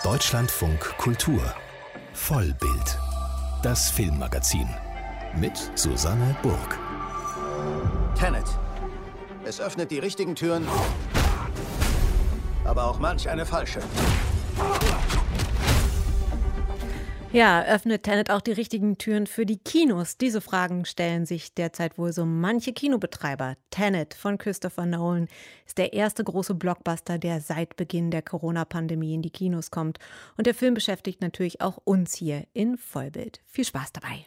Deutschlandfunk Kultur Vollbild, das Filmmagazin mit Susanne Burg. Tenet. Es öffnet die richtigen Türen, aber auch manch eine falsche. Ja, öffnet Tenet auch die richtigen Türen für die Kinos? Diese Fragen stellen sich derzeit wohl so manche Kinobetreiber. Tenet von Christopher Nolan ist der erste große Blockbuster, der seit Beginn der Corona-Pandemie in die Kinos kommt. Und der Film beschäftigt natürlich auch uns hier in Vollbild. Viel Spaß dabei.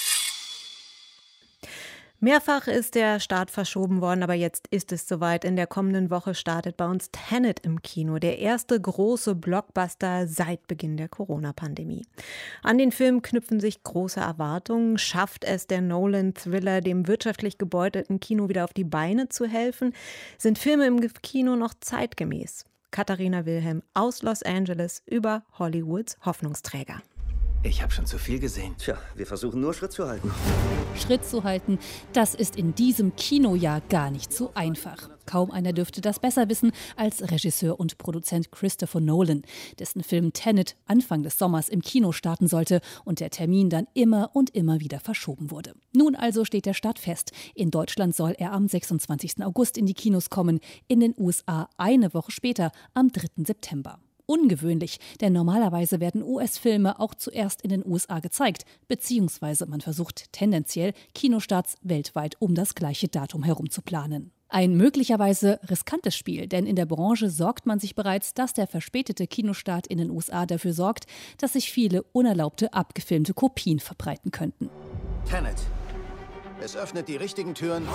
Mehrfach ist der Start verschoben worden, aber jetzt ist es soweit. In der kommenden Woche startet bei uns Tenet im Kino, der erste große Blockbuster seit Beginn der Corona-Pandemie. An den Film knüpfen sich große Erwartungen. Schafft es der Nolan-Thriller, dem wirtschaftlich gebeutelten Kino wieder auf die Beine zu helfen? Sind Filme im Kino noch zeitgemäß? Katharina Wilhelm aus Los Angeles über Hollywoods Hoffnungsträger. Ich habe schon zu viel gesehen. Tja, wir versuchen nur Schritt zu halten. Schritt zu halten, das ist in diesem Kinojahr gar nicht so einfach. Kaum einer dürfte das besser wissen als Regisseur und Produzent Christopher Nolan, dessen Film Tenet Anfang des Sommers im Kino starten sollte und der Termin dann immer und immer wieder verschoben wurde. Nun also steht der Start fest. In Deutschland soll er am 26. August in die Kinos kommen, in den USA eine Woche später, am 3. September. Ungewöhnlich, denn normalerweise werden US-Filme auch zuerst in den USA gezeigt, beziehungsweise man versucht tendenziell Kinostarts weltweit um das gleiche Datum herum zu planen. Ein möglicherweise riskantes Spiel, denn in der Branche sorgt man sich bereits, dass der verspätete Kinostart in den USA dafür sorgt, dass sich viele unerlaubte abgefilmte Kopien verbreiten könnten. Tenet. Es öffnet die richtigen Türen,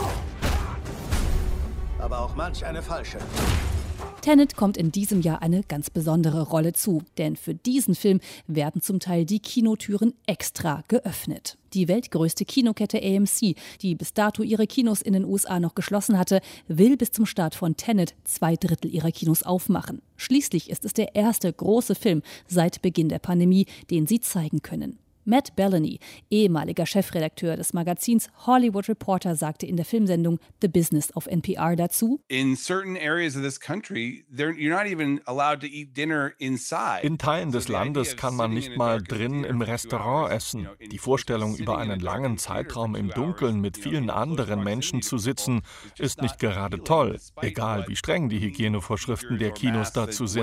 aber auch manch eine falsche. Tenet kommt in diesem Jahr eine ganz besondere Rolle zu, denn für diesen Film werden zum Teil die Kinotüren extra geöffnet. Die weltgrößte Kinokette AMC, die bis dato ihre Kinos in den USA noch geschlossen hatte, will bis zum Start von Tenet 2/3 ihrer Kinos aufmachen. Schließlich ist es der erste große Film seit Beginn der Pandemie, den sie zeigen können. Matt Bellany, ehemaliger Chefredakteur des Magazins Hollywood Reporter, sagte in der Filmsendung The Business auf NPR dazu: In certain areas of this country, you're not even allowed to eat dinner inside. In Teilen des Landes kann man nicht mal drin im Restaurant essen. Die Vorstellung, über einen langen Zeitraum im Dunkeln mit vielen anderen Menschen zu sitzen, ist nicht gerade toll, egal wie streng die Hygienevorschriften der Kinos dazu sind.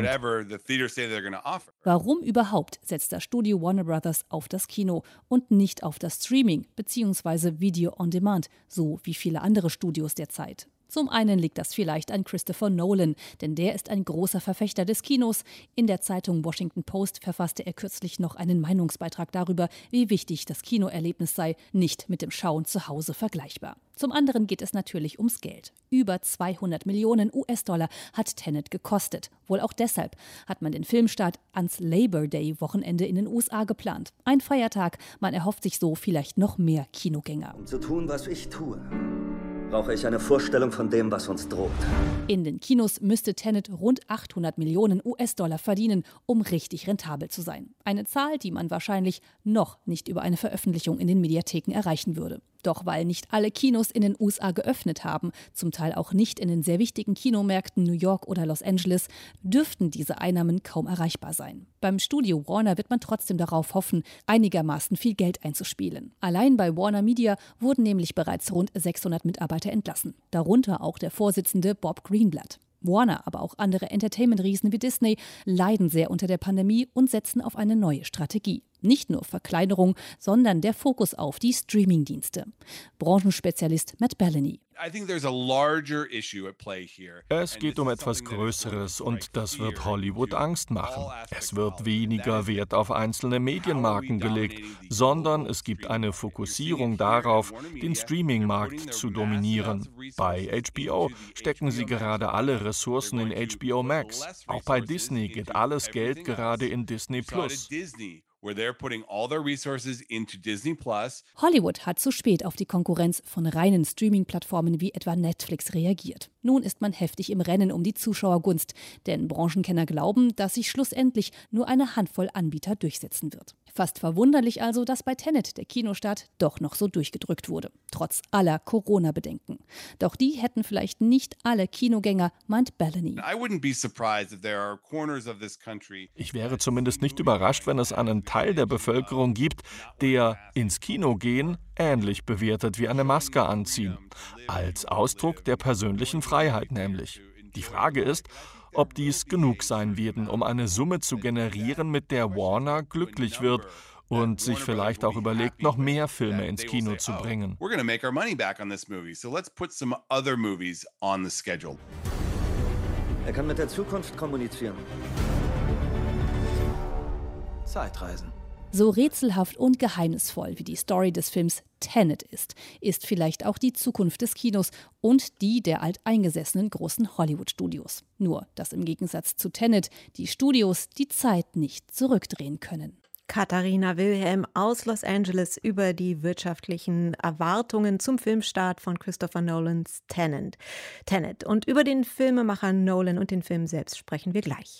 Warum überhaupt setzt das Studio Warner Brothers auf das Kino und nicht auf das Streaming bzw. Video on Demand, so wie viele andere Studios derzeit? Zum einen liegt das vielleicht an Christopher Nolan, denn der ist ein großer Verfechter des Kinos. In der Zeitung Washington Post verfasste er kürzlich noch einen Meinungsbeitrag darüber, wie wichtig das Kinoerlebnis sei, nicht mit dem Schauen zu Hause vergleichbar. Zum anderen geht es natürlich ums Geld. Über 200 Millionen US-Dollar hat Tenet gekostet. Wohl auch deshalb hat man den Filmstart ans Labor Day-Wochenende in den USA geplant. Ein Feiertag, man erhofft sich so vielleicht noch mehr Kinogänger. Um zu tun, was ich tue, brauche ich eine Vorstellung von dem, was uns droht. In den Kinos müsste Tenet rund 800 Millionen US-Dollar verdienen, um richtig rentabel zu sein. Eine Zahl, die man wahrscheinlich noch nicht über eine Veröffentlichung in den Mediatheken erreichen würde. Doch weil nicht alle Kinos in den USA geöffnet haben, zum Teil auch nicht in den sehr wichtigen Kinomärkten New York oder Los Angeles, dürften diese Einnahmen kaum erreichbar sein. Beim Studio Warner wird man trotzdem darauf hoffen, einigermaßen viel Geld einzuspielen. Allein bei Warner Media wurden nämlich bereits rund 600 Mitarbeiter entlassen, darunter auch der Vorsitzende Bob Greenblatt. Warner, aber auch andere Entertainment-Riesen wie Disney leiden sehr unter der Pandemie und setzen auf eine neue Strategie. Nicht nur Verkleinerung, sondern der Fokus auf die Streaming-Dienste. Branchenspezialist Matt Bellany. Es geht um etwas Größeres und das wird Hollywood Angst machen. Es wird weniger Wert auf einzelne Medienmarken gelegt, sondern es gibt eine Fokussierung darauf, den Streaming-Markt zu dominieren. Bei HBO stecken sie gerade alle Ressourcen in HBO Max. Auch bei Disney geht alles Geld gerade in Disney Plus. Hollywood hat zu spät auf die Konkurrenz von reinen Streaming-Plattformen wie etwa Netflix reagiert. Nun ist man heftig im Rennen um die Zuschauergunst, denn Branchenkenner glauben, dass sich schlussendlich nur eine Handvoll Anbieter durchsetzen wird. Fast verwunderlich also, dass bei Tenet der Kinostart doch noch so durchgedrückt wurde, trotz aller Corona-Bedenken. Doch die hätten vielleicht nicht alle Kinogänger, meint Bellany. Ich wäre zumindest nicht überrascht, wenn es einen Teil der Bevölkerung gibt, der ins Kino gehen ähnlich bewertet wie eine Maske anziehen. Als Ausdruck der persönlichen Freiheit nämlich. Die Frage ist, ob dies genug sein werden, um eine Summe zu generieren, mit der Warner glücklich wird und sich vielleicht auch überlegt, noch mehr Filme ins Kino zu bringen. Er kann mit der Zukunft kommunizieren. Zeitreisen. So rätselhaft und geheimnisvoll wie die Story des Films Tenet ist vielleicht auch die Zukunft des Kinos und die der alteingesessenen großen Hollywood-Studios. Nur, dass im Gegensatz zu Tenet die Studios die Zeit nicht zurückdrehen können. Katharina Wilhelm aus Los Angeles über die wirtschaftlichen Erwartungen zum Filmstart von Christopher Nolans Tenet. Und über den Filmemacher Nolan und den Film selbst sprechen wir gleich.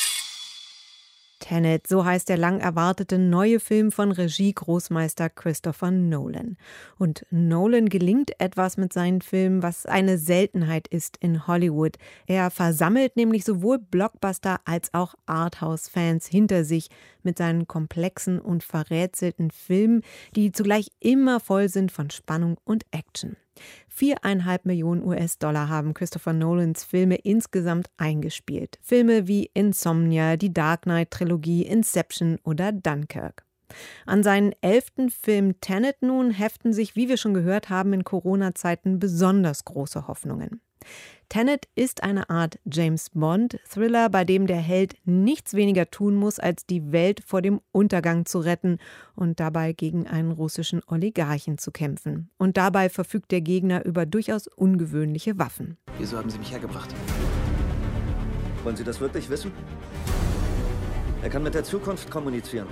Tenet, so heißt der lang erwartete neue Film von Regie-Großmeister Christopher Nolan. Und Nolan gelingt etwas mit seinen Filmen, was eine Seltenheit ist in Hollywood. Er versammelt nämlich sowohl Blockbuster als auch Arthouse-Fans hinter sich mit seinen komplexen und verrätselten Filmen, die zugleich immer voll sind von Spannung und Action. 4,5 Millionen US-Dollar haben Christopher Nolans Filme insgesamt eingespielt. Filme wie Insomnia, die Dark Knight-Trilogie, Inception oder Dunkirk. An seinen 11. Film Tenet nun heften sich, wie wir schon gehört haben, in Corona-Zeiten besonders große Hoffnungen. Tenet ist eine Art James-Bond-Thriller, bei dem der Held nichts weniger tun muss, als die Welt vor dem Untergang zu retten und dabei gegen einen russischen Oligarchen zu kämpfen. Und dabei verfügt der Gegner über durchaus ungewöhnliche Waffen. Wieso haben Sie mich hergebracht? Wollen Sie das wirklich wissen? Er kann mit der Zukunft kommunizieren.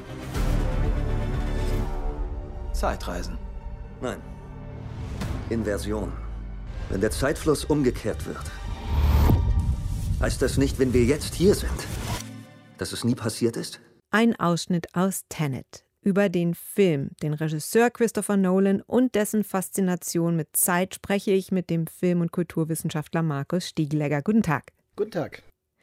Zeitreisen. Nein. Inversion. Wenn der Zeitfluss umgekehrt wird, heißt das nicht, wenn wir jetzt hier sind, dass es nie passiert ist? Ein Ausschnitt aus Tenet über den Film, den Regisseur Christopher Nolan und dessen Faszination mit Zeit spreche ich mit dem Film- und Kulturwissenschaftler Markus Stiegelegger. Guten Tag. Guten Tag.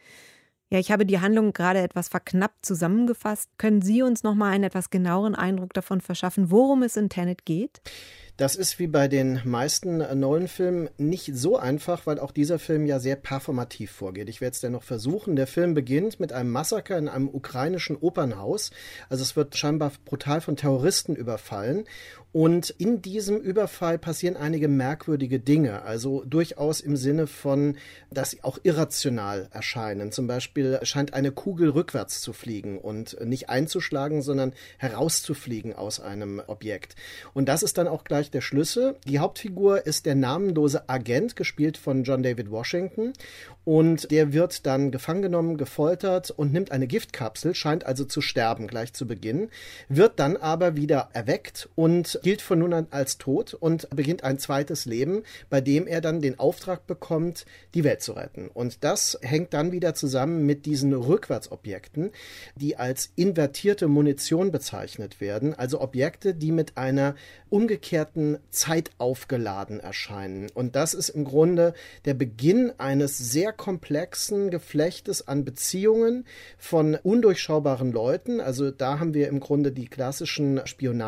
Ja, ich habe die Handlung gerade etwas verknappt zusammengefasst. Können Sie uns noch mal einen etwas genaueren Eindruck davon verschaffen, worum es in Tenet geht? Das ist wie bei den meisten Nolan-Filmen nicht so einfach, weil auch dieser Film ja sehr performativ vorgeht. Ich werde es dennoch versuchen. Der Film beginnt mit einem Massaker in einem ukrainischen Opernhaus. Also es wird scheinbar brutal von Terroristen überfallen. Und in diesem Überfall passieren einige merkwürdige Dinge, also durchaus im Sinne von, dass sie auch irrational erscheinen. Zum Beispiel scheint eine Kugel rückwärts zu fliegen und nicht einzuschlagen, sondern herauszufliegen aus einem Objekt. Und das ist dann auch gleich der Schlüssel. Die Hauptfigur ist der namenlose Agent, gespielt von John David Washington. Und der wird dann gefangen genommen, gefoltert und nimmt eine Giftkapsel, scheint also zu sterben gleich zu Beginn, wird dann aber wieder erweckt und gilt von nun an als tot und beginnt ein zweites Leben, bei dem er dann den Auftrag bekommt, die Welt zu retten. Und das hängt dann wieder zusammen mit diesen Rückwärtsobjekten, die als invertierte Munition bezeichnet werden, also Objekte, die mit einer umgekehrten Zeit aufgeladen erscheinen. Und das ist im Grunde der Beginn eines sehr komplexen Geflechtes an Beziehungen von undurchschaubaren Leuten. Also da haben wir im Grunde die klassischen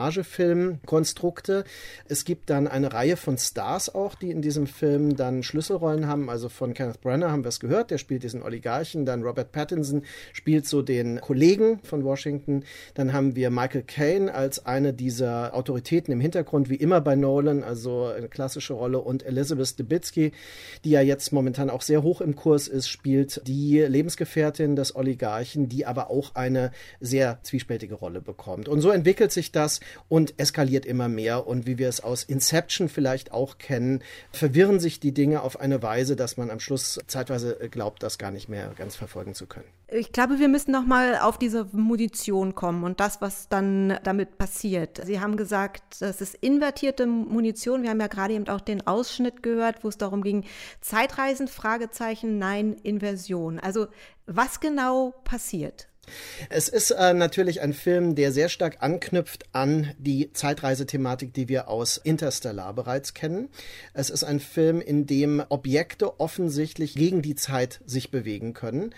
Spionagefilmkonstrukte. Es gibt dann eine Reihe von Stars auch, die in diesem Film dann Schlüsselrollen haben. Also von Kenneth Branagh haben wir es gehört, der spielt diesen Oligarchen. Dann Robert Pattinson spielt so den Kollegen von Washington. Dann haben wir Michael Caine als eine dieser Autoritäten im Hintergrund, wie immer bei Nolan, also eine klassische Rolle. Und Elizabeth Debicki, die ja jetzt momentan auch sehr hoch im Kurs ist, spielt die Lebensgefährtin des Oligarchen, die aber auch eine sehr zwiespältige Rolle bekommt. Und so entwickelt sich das und eskaliert immer mehr. Und wie wir es aus Inception vielleicht auch kennen, verwirren sich die Dinge auf eine Weise, dass man am Schluss zeitweise glaubt, das gar nicht mehr ganz verfolgen zu können. Ich glaube, wir müssen noch mal auf diese Munition kommen und das, was dann damit passiert. Sie haben gesagt, das ist invertierte Munition. Wir haben ja gerade eben auch den Ausschnitt gehört, wo es darum ging, Zeitreisen, Fragezeichen, nein, Inversion. Also was genau passiert? Es ist natürlich ein Film, der sehr stark anknüpft an die Zeitreisethematik, die wir aus Interstellar bereits kennen. Es ist ein Film, in dem Objekte offensichtlich gegen die Zeit sich bewegen können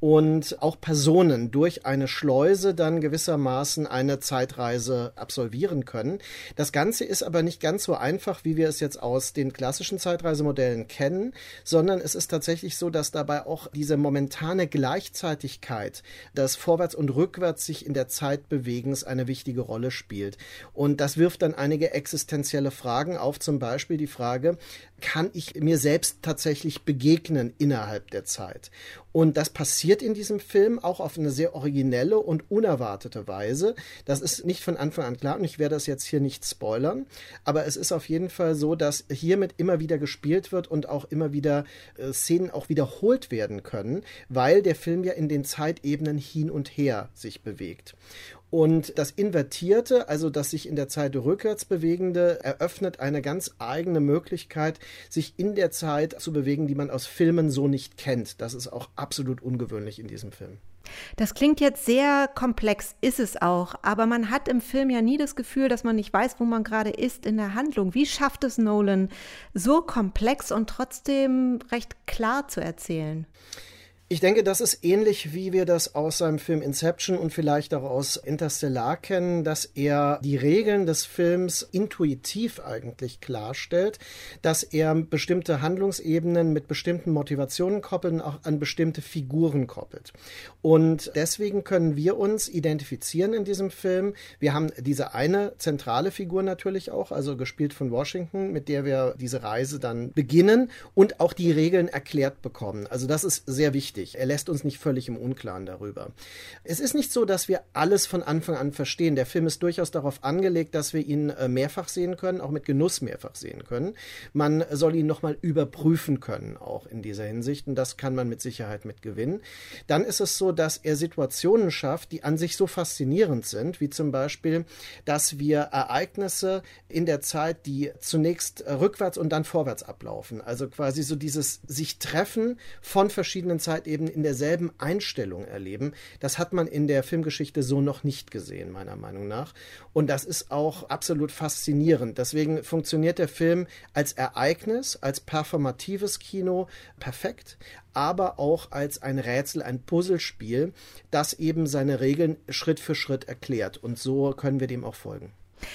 und auch Personen durch eine Schleuse dann gewissermaßen eine Zeitreise absolvieren können. Das Ganze ist aber nicht ganz so einfach, wie wir es jetzt aus den klassischen Zeitreisemodellen kennen, sondern es ist tatsächlich so, dass dabei auch diese momentane Gleichzeitigkeit des Vorwärts- und Rückwärts sich in der Zeit Bewegens eine wichtige Rolle spielt. Und das wirft dann einige existenzielle Fragen auf, zum Beispiel die Frage, kann ich mir selbst tatsächlich begegnen innerhalb der Zeit? Und das passiert in diesem Film auch auf eine sehr originelle und unerwartete Weise. Das ist nicht von Anfang an klar und ich werde das jetzt hier nicht spoilern, aber es ist auf jeden Fall so, dass hiermit immer wieder gespielt wird und auch immer wieder Szenen auch wiederholt werden können, weil der Film ja in den Zeitebenen hin und her sich bewegt. Und das Invertierte, also das sich in der Zeit rückwärts bewegende, eröffnet eine ganz eigene Möglichkeit, sich in der Zeit zu bewegen, die man aus Filmen so nicht kennt. Das ist auch absolut ungewöhnlich in diesem Film. Das klingt jetzt sehr komplex, ist es auch, aber man hat im Film ja nie das Gefühl, dass man nicht weiß, wo man gerade ist in der Handlung. Wie schafft es Nolan, so komplex und trotzdem recht klar zu erzählen? Ich denke, das ist ähnlich, wie wir das aus seinem Film Inception und vielleicht auch aus Interstellar kennen, dass er die Regeln des Films intuitiv eigentlich klarstellt, dass er bestimmte Handlungsebenen mit bestimmten Motivationen koppelt und auch an bestimmte Figuren koppelt. Und deswegen können wir uns identifizieren in diesem Film. Wir haben diese eine zentrale Figur natürlich auch, also gespielt von Washington, mit der wir diese Reise dann beginnen und auch die Regeln erklärt bekommen. Also das ist sehr wichtig. Er lässt uns nicht völlig im Unklaren darüber. Es ist nicht so, dass wir alles von Anfang an verstehen. Der Film ist durchaus darauf angelegt, dass wir ihn mehrfach sehen können, auch mit Genuss mehrfach sehen können. Man soll ihn nochmal überprüfen können, auch in dieser Hinsicht. Und das kann man mit Sicherheit mit gewinnen. Dann ist es so, dass er Situationen schafft, die an sich so faszinierend sind, wie zum Beispiel, dass wir Ereignisse in der Zeit, die zunächst rückwärts und dann vorwärts ablaufen. Also quasi so dieses sich Treffen von verschiedenen Zeitebenen in derselben Einstellung erleben. Das hat man in der Filmgeschichte so noch nicht gesehen, meiner Meinung nach. Und das ist auch absolut faszinierend. Deswegen funktioniert der Film als Ereignis, als performatives Kino perfekt, aber auch als ein Rätsel, ein Puzzlespiel, das eben seine Regeln Schritt für Schritt erklärt. Und so können wir dem auch folgen.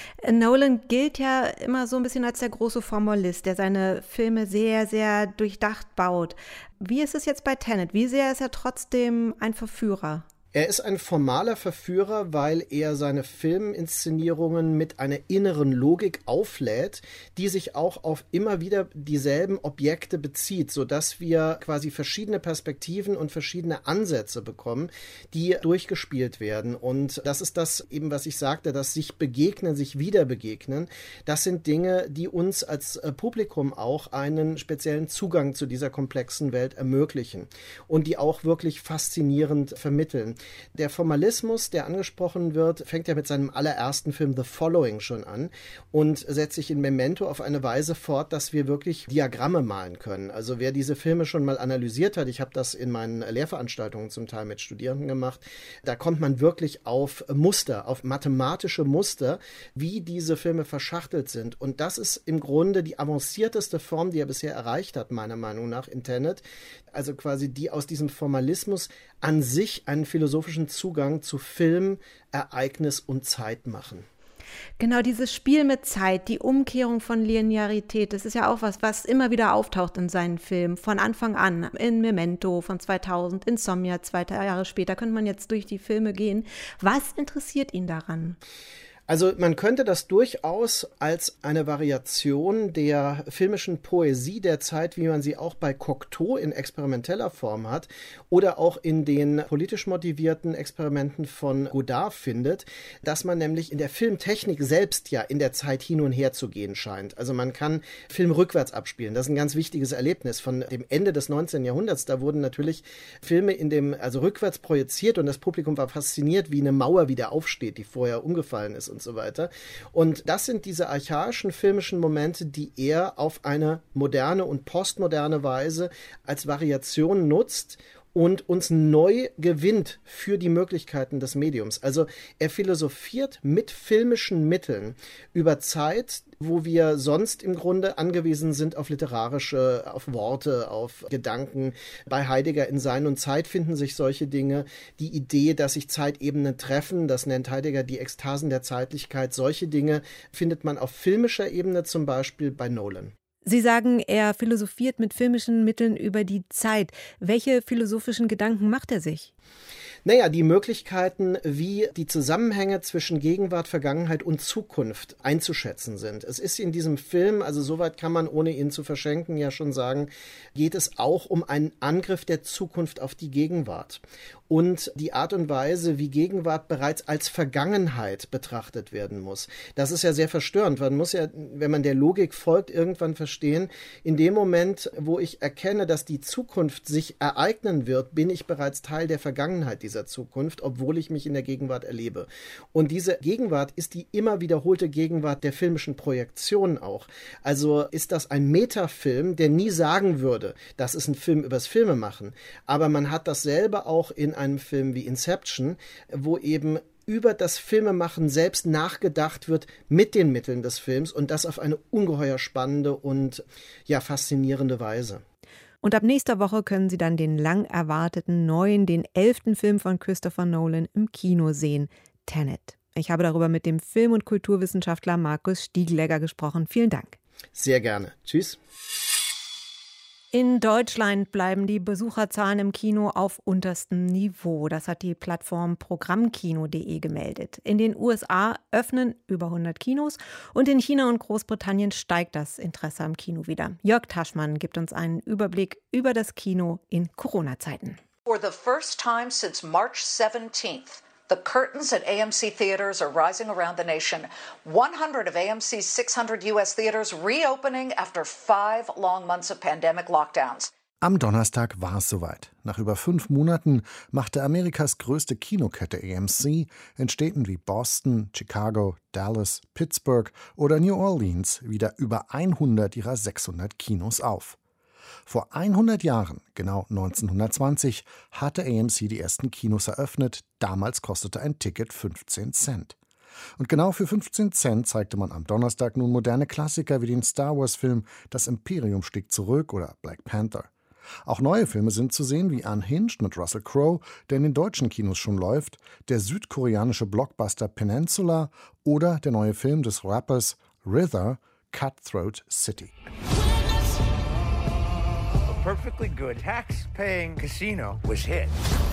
Nolan gilt ja immer so ein bisschen als der große Formalist, der seine Filme sehr, sehr durchdacht baut. Wie ist es jetzt bei Tenet? Wie sehr ist er trotzdem ein Verführer? Er ist ein formaler Verführer, weil er seine Filminszenierungen mit einer inneren Logik auflädt, die sich auch auf immer wieder dieselben Objekte bezieht, sodass wir quasi verschiedene Perspektiven und verschiedene Ansätze bekommen, die durchgespielt werden. Und das ist das eben, was ich sagte, das sich begegnen, sich wieder begegnen. Das sind Dinge, die uns als Publikum auch einen speziellen Zugang zu dieser komplexen Welt ermöglichen und die auch wirklich faszinierend vermitteln. Der Formalismus, der angesprochen wird, fängt ja mit seinem allerersten Film The Following schon an und setzt sich in Memento auf eine Weise fort, dass wir wirklich Diagramme malen können. Also wer diese Filme schon mal analysiert hat, ich habe das in meinen Lehrveranstaltungen zum Teil mit Studierenden gemacht, da kommt man wirklich auf Muster, auf mathematische Muster, wie diese Filme verschachtelt sind. Und das ist im Grunde die avancierteste Form, die er bisher erreicht hat, meiner Meinung nach, in Tenet. Also quasi die aus diesem Formalismus an sich einen philosophischen Zugang zu Film, Ereignis und Zeit machen. Genau, dieses Spiel mit Zeit, die Umkehrung von Linearität, das ist ja auch was immer wieder auftaucht in seinen Filmen, von Anfang an, in Memento von 2000, Insomnia 2 Jahre später, könnte man jetzt durch die Filme gehen. Was interessiert ihn daran? Also man könnte das durchaus als eine Variation der filmischen Poesie der Zeit, wie man sie auch bei Cocteau in experimenteller Form hat oder auch in den politisch motivierten Experimenten von Godard findet, dass man nämlich in der Filmtechnik selbst ja in der Zeit hin und her zu gehen scheint. Also man kann Film rückwärts abspielen. Das ist ein ganz wichtiges Erlebnis von dem Ende des 19. Jahrhunderts. Da wurden natürlich Filme also rückwärts projiziert und das Publikum war fasziniert, wie eine Mauer wieder aufsteht, die vorher umgefallen ist und so weiter. Und das sind diese archaischen filmischen Momente, die er auf eine moderne und postmoderne Weise als Variation nutzt, und uns neu gewinnt für die Möglichkeiten des Mediums. Also er philosophiert mit filmischen Mitteln über Zeit, wo wir sonst im Grunde angewiesen sind auf literarische, auf Worte, auf Gedanken. Bei Heidegger in Sein und Zeit finden sich solche Dinge. Die Idee, dass sich Zeitebenen treffen, das nennt Heidegger die Ekstasen der Zeitlichkeit. Solche Dinge findet man auf filmischer Ebene zum Beispiel bei Nolan. Sie sagen, er philosophiert mit filmischen Mitteln über die Zeit. Welche philosophischen Gedanken macht er sich? Naja, die Möglichkeiten, wie die Zusammenhänge zwischen Gegenwart, Vergangenheit und Zukunft einzuschätzen sind. Es ist in diesem Film, also soweit kann man, ohne ihn zu verschenken, ja schon sagen, geht es auch um einen Angriff der Zukunft auf die Gegenwart. Und die Art und Weise, wie Gegenwart bereits als Vergangenheit betrachtet werden muss. Das ist ja sehr verstörend. Man muss ja, wenn man der Logik folgt, irgendwann verstehen, in dem Moment, wo ich erkenne, dass die Zukunft sich ereignen wird, bin ich bereits Teil der Vergangenheit dieser Zukunft, obwohl ich mich in der Gegenwart erlebe. Und diese Gegenwart ist die immer wiederholte Gegenwart der filmischen Projektion auch. Also ist das ein Metafilm, der nie sagen würde, das ist ein Film übers Filmemachen. Aber man hat dasselbe auch in einem Film wie Inception, wo eben über das Filmemachen selbst nachgedacht wird mit den Mitteln des Films und das auf eine ungeheuer spannende und ja faszinierende Weise. Und ab nächster Woche können Sie dann den lang erwarteten neuen, den 11. Film von Christopher Nolan im Kino sehen, Tenet. Ich habe darüber mit dem Film- und Kulturwissenschaftler Markus Stieglegger gesprochen. Vielen Dank. Sehr gerne. Tschüss. In Deutschland bleiben die Besucherzahlen im Kino auf unterstem Niveau. Das hat die Plattform Programmkino.de gemeldet. In den USA öffnen über 100 Kinos und in China und Großbritannien steigt das Interesse am Kino wieder. Jörg Taschmann gibt uns einen Überblick über das Kino in Corona-Zeiten. For the first time since March 17th, the curtains at AMC theaters are rising around the nation. 100 of AMC's 600 U.S. theaters reopening after 5 long months of pandemic lockdowns. Am Donnerstag war es soweit. Nach über 5 Monaten machte Amerikas größte Kinokette AMC in Städten wie Boston, Chicago, Dallas, Pittsburgh oder New Orleans wieder über 100 ihrer 600 Kinos auf. Vor 100 Jahren, genau 1920, hatte AMC die ersten Kinos eröffnet. Damals kostete ein Ticket 15 Cent. Und genau für 15 Cent zeigte man am Donnerstag nun moderne Klassiker wie den Star-Wars-Film Das Imperium stieg zurück oder Black Panther. Auch neue Filme sind zu sehen wie Unhinged mit Russell Crowe, der in den deutschen Kinos schon läuft, der südkoreanische Blockbuster Peninsula oder der neue Film des Rappers RZA, Cutthroat City. Perfectly good tax-paying casino was hit.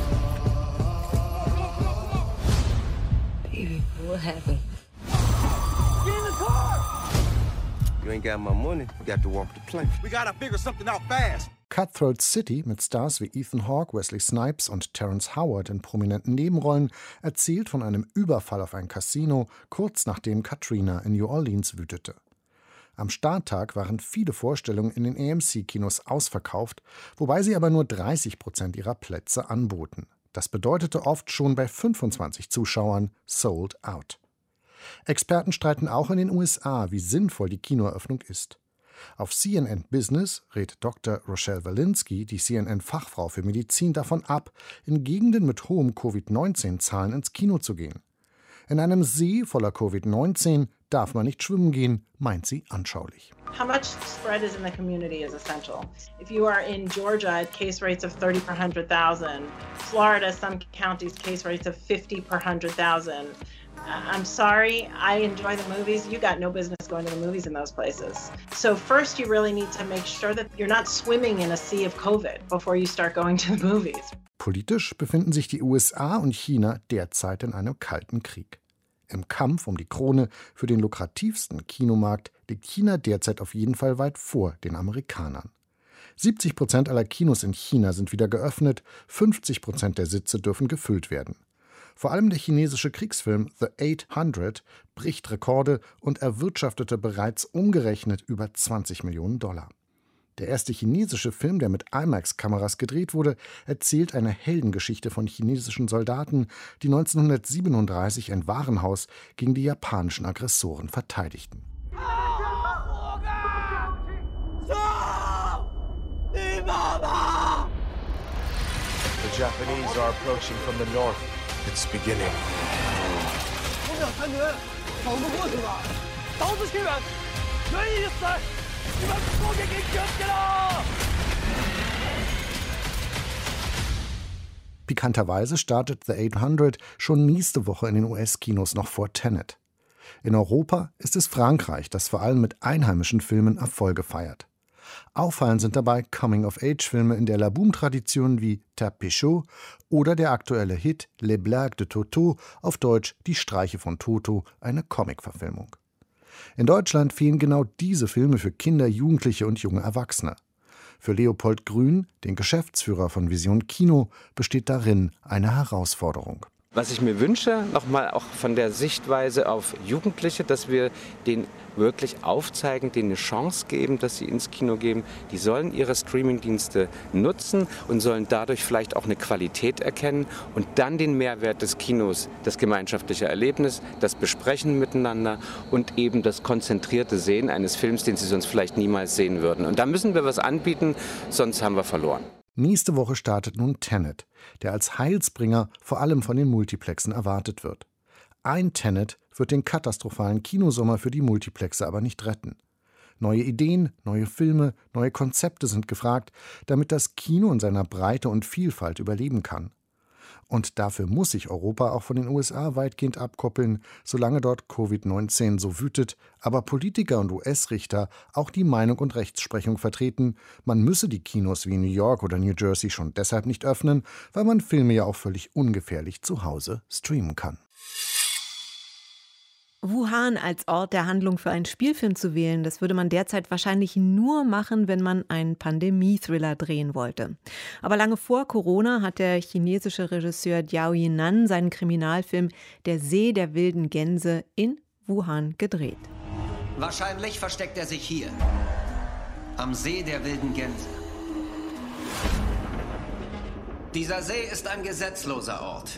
Baby, what happened? Get in the car! You ain't got my money. You got to walk the plank. We gotta figure something out fast. Cutthroat City mit Stars wie Ethan Hawke, Wesley Snipes und Terrence Howard in prominenten Nebenrollen erzählt von einem Überfall auf ein Casino, kurz nachdem Katrina in New Orleans wütete. Am Starttag waren viele Vorstellungen in den AMC-Kinos ausverkauft, wobei sie aber nur 30% ihrer Plätze anboten. Das bedeutete oft schon bei 25 Zuschauern sold out. Experten streiten auch in den USA, wie sinnvoll die Kinoeröffnung ist. Auf CNN Business rät Dr. Rochelle Walensky, die CNN-Fachfrau für Medizin, davon ab, in Gegenden mit hohem Covid-19-Zahlen ins Kino zu gehen. In einem See voller Covid-19 darf man nicht schwimmen gehen, meint sie anschaulich. How much spread is in the community is essential. If you are in Georgia at case rates of 30 per 100,000, Florida, some counties case rates of 50 per 100,000. I'm sorry, I enjoy the movies. You got no business going to the movies in those places. So first you really need to make sure that you're not swimming in a sea of COVID before you start going to the movies. Politisch befinden sich die USA und China derzeit in einem kalten Krieg. Im Kampf um die Krone für den lukrativsten Kinomarkt liegt China derzeit auf jeden Fall weit vor den Amerikanern. 70% aller Kinos in China sind wieder geöffnet, 50% der Sitze dürfen gefüllt werden. Vor allem der chinesische Kriegsfilm The 800 bricht Rekorde und erwirtschaftete bereits umgerechnet über $20 Millionen. Der erste chinesische Film, der mit IMAX-Kameras gedreht wurde, erzählt eine Heldengeschichte von chinesischen Soldaten, die 1937 ein Warenhaus gegen die japanischen Aggressoren verteidigten. The Japanese are approaching from the north. It's beginning. Pikanterweise startet The 800 schon nächste Woche in den US-Kinos noch vor Tenet. In Europa ist es Frankreich, das vor allem mit einheimischen Filmen Erfolge feiert. Auffallend sind dabei Coming-of-Age-Filme in der La-Boom-Tradition wie Tapichot oder der aktuelle Hit Les Blagues de Toto, auf Deutsch Die Streiche von Toto, eine Comic-Verfilmung. In Deutschland fehlen genau diese Filme für Kinder, Jugendliche und junge Erwachsene. Für Leopold Grün, den Geschäftsführer von Vision Kino, besteht darin eine Herausforderung. Was ich mir wünsche, nochmal auch von der Sichtweise auf Jugendliche, dass wir denen wirklich aufzeigen, denen eine Chance geben, dass sie ins Kino gehen. Die sollen ihre Streamingdienste nutzen und sollen dadurch vielleicht auch eine Qualität erkennen und dann den Mehrwert des Kinos, das gemeinschaftliche Erlebnis, das Besprechen miteinander und eben das konzentrierte Sehen eines Films, den sie sonst vielleicht niemals sehen würden. Und da müssen wir was anbieten, sonst haben wir verloren. Nächste Woche startet nun Tenet, der als Heilsbringer vor allem von den Multiplexen erwartet wird. Ein Tenet wird den katastrophalen Kinosommer für die Multiplexe aber nicht retten. Neue Ideen, neue Filme, neue Konzepte sind gefragt, damit das Kino in seiner Breite und Vielfalt überleben kann. Und dafür muss sich Europa auch von den USA weitgehend abkoppeln, solange dort Covid-19 so wütet, aber Politiker und US-Richter auch die Meinung und Rechtsprechung vertreten, man müsse die Kinos wie New York oder New Jersey schon deshalb nicht öffnen, weil man Filme ja auch völlig ungefährlich zu Hause streamen kann. Wuhan als Ort der Handlung für einen Spielfilm zu wählen, das würde man derzeit wahrscheinlich nur machen, wenn man einen Pandemie-Thriller drehen wollte. Aber lange vor Corona hat der chinesische Regisseur Zhao Yinan seinen Kriminalfilm Der See der wilden Gänse in Wuhan gedreht. Wahrscheinlich versteckt er sich hier, am See der wilden Gänse. Dieser See ist ein gesetzloser Ort.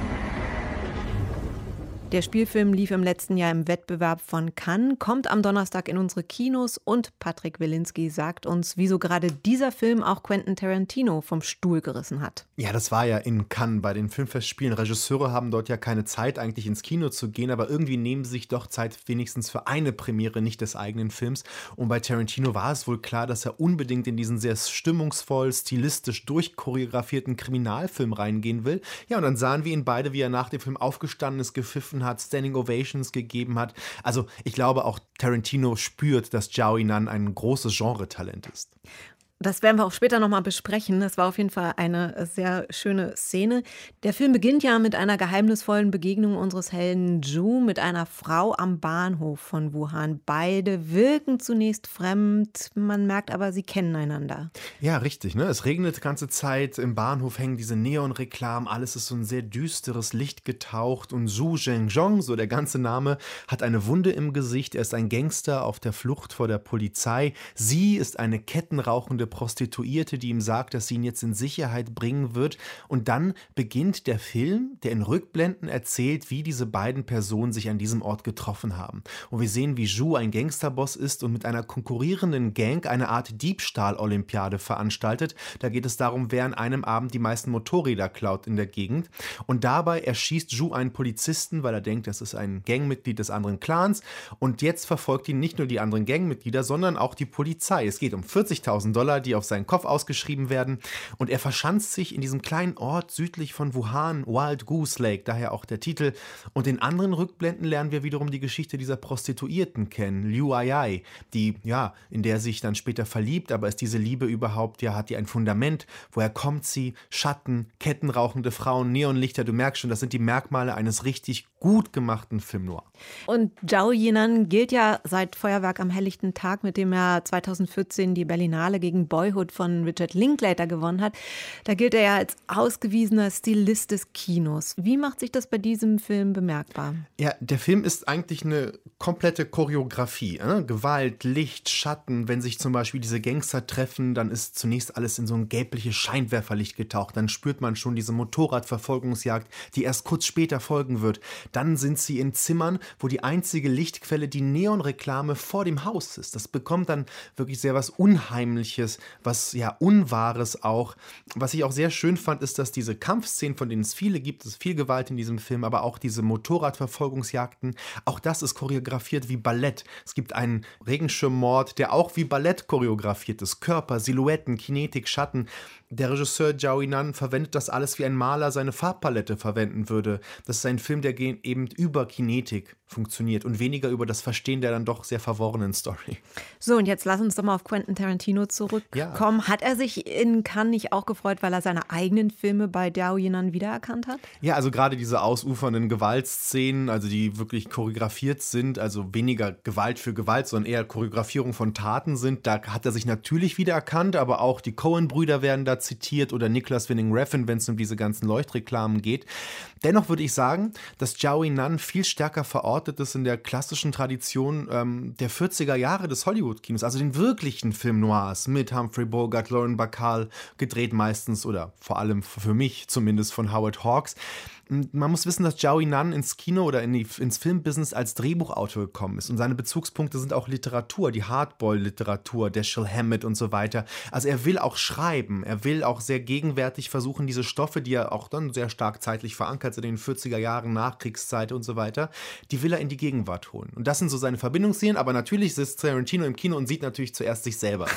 Der Spielfilm lief im letzten Jahr im Wettbewerb von Cannes, kommt am Donnerstag in unsere Kinos und Patrick Wilinski sagt uns, wieso gerade dieser Film auch Quentin Tarantino vom Stuhl gerissen hat. Ja, das war ja in Cannes bei den Filmfestspielen. Regisseure haben dort ja keine Zeit, eigentlich ins Kino zu gehen, aber irgendwie nehmen sie sich doch Zeit wenigstens für eine Premiere, nicht des eigenen Films. Und bei Tarantino war es wohl klar, dass er unbedingt in diesen sehr stimmungsvoll, stilistisch durchchoreografierten Kriminalfilm reingehen will. Ja, und dann sahen wir ihn beide, wie er nach dem Film aufgestanden ist, gepfiffen hat, Standing Ovations gegeben hat. Also ich glaube, auch Tarantino spürt, dass Zhao Yinan ein großes Genretalent ist. Das werden wir auch später nochmal besprechen. Das war auf jeden Fall eine sehr schöne Szene. Der Film beginnt ja mit einer geheimnisvollen Begegnung unseres Helden Zhu mit einer Frau am Bahnhof von Wuhan. Beide wirken zunächst fremd, man merkt aber, sie kennen einander. Ja, richtig, ne? Es regnet die ganze Zeit, im Bahnhof hängen diese Neonreklamen, alles ist so ein sehr düsteres Licht getaucht und Zhu Zhengzhong, so der ganze Name, hat eine Wunde im Gesicht. Er ist ein Gangster auf der Flucht vor der Polizei. Sie ist eine kettenrauchende Prostituierte, die ihm sagt, dass sie ihn jetzt in Sicherheit bringen wird. Und dann beginnt der Film, der in Rückblenden erzählt, wie diese beiden Personen sich an diesem Ort getroffen haben. Und wir sehen, wie Zhu ein Gangsterboss ist und mit einer konkurrierenden Gang eine Art Diebstahl-Olympiade veranstaltet. Da geht es darum, wer an einem Abend die meisten Motorräder klaut in der Gegend. Und dabei erschießt Zhu einen Polizisten, weil er denkt, das ist ein Gangmitglied des anderen Clans. Und jetzt verfolgt ihn nicht nur die anderen Gangmitglieder, sondern auch die Polizei. Es geht um $40.000, die auf seinen Kopf ausgeschrieben werden. Und er verschanzt sich in diesem kleinen Ort südlich von Wuhan, Wild Goose Lake, daher auch der Titel. Und in anderen Rückblenden lernen wir wiederum die Geschichte dieser Prostituierten kennen, Liu Ai, die, ja, in der sich dann später verliebt, aber ist diese Liebe überhaupt, ja, hat die ein Fundament? Woher kommt sie? Schatten, kettenrauchende Frauen, Neonlichter, du merkst schon, das sind die Merkmale eines richtig gut gemachten Film noir. Und Zhao Yinan gilt ja seit Feuerwerk am helllichten Tag, mit dem er 2014 die Berlinale gegen Boyhood von Richard Linklater gewonnen hat. Da gilt er ja als ausgewiesener Stilist des Kinos. Wie macht sich das bei diesem Film bemerkbar? Ja, der Film ist eigentlich eine komplette Choreografie. Gewalt, Licht, Schatten. Wenn sich zum Beispiel diese Gangster treffen, dann ist zunächst alles in so ein gelbliches Scheinwerferlicht getaucht. Dann spürt man schon diese Motorradverfolgungsjagd, die erst kurz später folgen wird. Dann sind sie in Zimmern, wo die einzige Lichtquelle die Neonreklame vor dem Haus ist. Das bekommt dann wirklich sehr was Unheimliches, was ja Unwahres auch. Was ich auch sehr schön fand, ist, dass diese Kampfszenen, von denen es viele gibt, es ist viel Gewalt in diesem Film, aber auch diese Motorradverfolgungsjagden, auch das ist choreografiert wie Ballett. Es gibt einen Regenschirmmord, der auch wie Ballett choreografiert ist. Körper, Silhouetten, Kinetik, Schatten. Der Regisseur Zhao Yinan verwendet das alles, wie ein Maler seine Farbpalette verwenden würde. Das ist ein Film, der eben über Kinetik funktioniert und weniger über das Verstehen der dann doch sehr verworrenen Story. So, und jetzt lass uns doch mal auf Quentin Tarantino zurückkommen. Ja. Hat er sich in Cannes nicht auch gefreut, weil er seine eigenen Filme bei Zhao Yinan wiedererkannt hat? Ja, also gerade diese ausufernden Gewaltszenen, also die wirklich choreografiert sind, also weniger Gewalt für Gewalt, sondern eher Choreografierung von Taten sind, da hat er sich natürlich wiedererkannt, aber auch die Coen-Brüder werden da zitiert oder Nicholas Winding Refn, wenn es um diese ganzen Leuchtreklamen geht. Dennoch würde ich sagen, dass Zhao Yinan viel stärker verortet ist in der klassischen Tradition der 40er Jahre des Hollywood-Kinos, also den wirklichen Film Noirs mit Humphrey Bogart, Lauren Bacall, gedreht meistens oder vor allem für mich zumindest von Howard Hawks. Man muss wissen, dass Zhao Yinan ins Kino oder ins Filmbusiness als Drehbuchautor gekommen ist. Und seine Bezugspunkte sind auch Literatur, die Hardboiled-Literatur, Dashiell Hammett und so weiter. Also er will auch schreiben, er will auch sehr gegenwärtig versuchen, diese Stoffe, die ja auch dann sehr stark zeitlich verankert sind in den 40er Jahren, Nachkriegszeit und so weiter, die will er in die Gegenwart holen. Und das sind so seine Verbindungsszenen, aber natürlich sitzt Tarantino im Kino und sieht natürlich zuerst sich selber.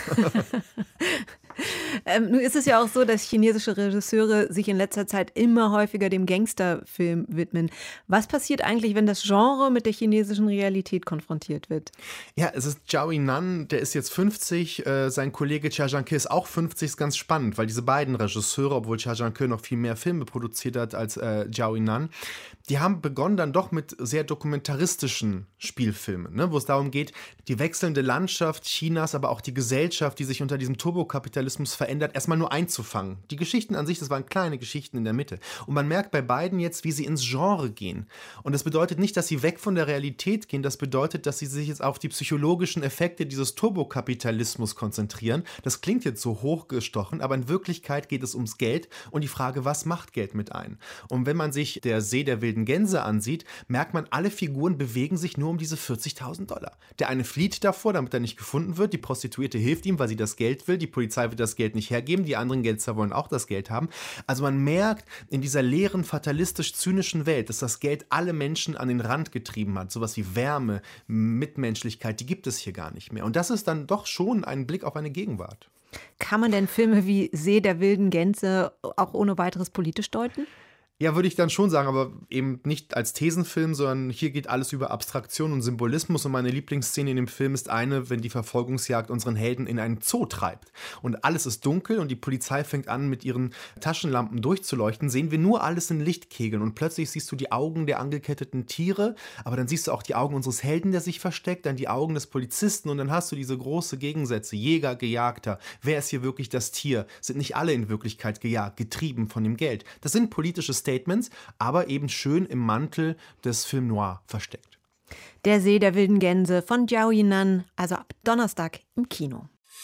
Nun ist es ja auch so, dass chinesische Regisseure sich in letzter Zeit immer häufiger dem Gangsterfilm widmen. Was passiert eigentlich, wenn das Genre mit der chinesischen Realität konfrontiert wird? Ja, es ist Zhao Yinan, der ist jetzt 50, sein Kollege Jia Zhangke ist auch 50, ist ganz spannend, weil diese beiden Regisseure, obwohl Jia Zhangke noch viel mehr Filme produziert hat als Zhao Yinan, die haben begonnen dann doch mit sehr dokumentaristischen Spielfilmen, ne, wo es darum geht, die wechselnde Landschaft Chinas, aber auch die Gesellschaft, die sich unter diesem Turbokapitalismus verändert, erstmal nur einzufangen. Die Geschichten an sich, das waren kleine Geschichten in der Mitte. Und man merkt bei beiden jetzt, wie sie ins Genre gehen. Und das bedeutet nicht, dass sie weg von der Realität gehen, das bedeutet, dass sie sich jetzt auf die psychologischen Effekte dieses Turbokapitalismus konzentrieren. Das klingt jetzt so hochgestochen, aber in Wirklichkeit geht es ums Geld und die Frage, was macht Geld mit ein? Und wenn man sich der See der wilden Gänse ansieht, merkt man, alle Figuren bewegen sich nur um diese $40.000. Der eine flieht davor, damit er nicht gefunden wird, die Prostituierte hilft ihm, weil sie das Geld will, die Polizei will das Geld nicht hergeben, die anderen Geldzer wollen auch das Geld haben. Also man merkt in dieser leeren, fatalistisch-zynischen Welt, dass das Geld alle Menschen an den Rand getrieben hat. Sowas wie Wärme, Mitmenschlichkeit, die gibt es hier gar nicht mehr. Und das ist dann doch schon ein Blick auf eine Gegenwart. Kann man denn Filme wie See der wilden Gänse auch ohne weiteres politisch deuten? Ja, würde ich dann schon sagen, aber eben nicht als Thesenfilm, sondern hier geht alles über Abstraktion und Symbolismus und meine Lieblingsszene in dem Film ist eine, wenn die Verfolgungsjagd unseren Helden in einen Zoo treibt und alles ist dunkel und die Polizei fängt an, mit ihren Taschenlampen durchzuleuchten, sehen wir nur alles in Lichtkegeln und plötzlich siehst du die Augen der angeketteten Tiere, aber dann siehst du auch die Augen unseres Helden, der sich versteckt, dann die Augen des Polizisten und dann hast du diese große Gegensätze, Jäger, Gejagter, wer ist hier wirklich das Tier? Sind nicht alle in Wirklichkeit gejagt, getrieben von dem Geld? Das sind politische Statements, aber eben schön im Mantel des Film Noir versteckt. Der See der wilden Gänse von Zhao Yinan, also ab Donnerstag im Kino.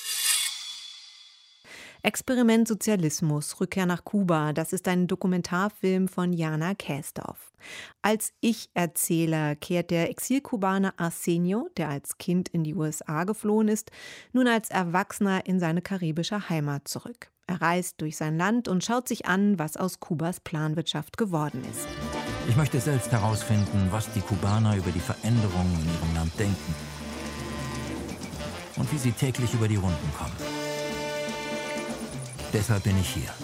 Experiment Sozialismus, Rückkehr nach Kuba, das ist ein Dokumentarfilm von Jana Kästorf. Als Ich-Erzähler kehrt der Exilkubaner Arsenio, der als Kind in die USA geflohen ist, nun als Erwachsener in seine karibische Heimat zurück. Er reist durch sein Land und schaut sich an, was aus Kubas Planwirtschaft geworden ist. Ich möchte selbst herausfinden, was die Kubaner über die Veränderungen in ihrem Land denken und wie sie täglich über die Runden kommen. Deshalb bin ich hier.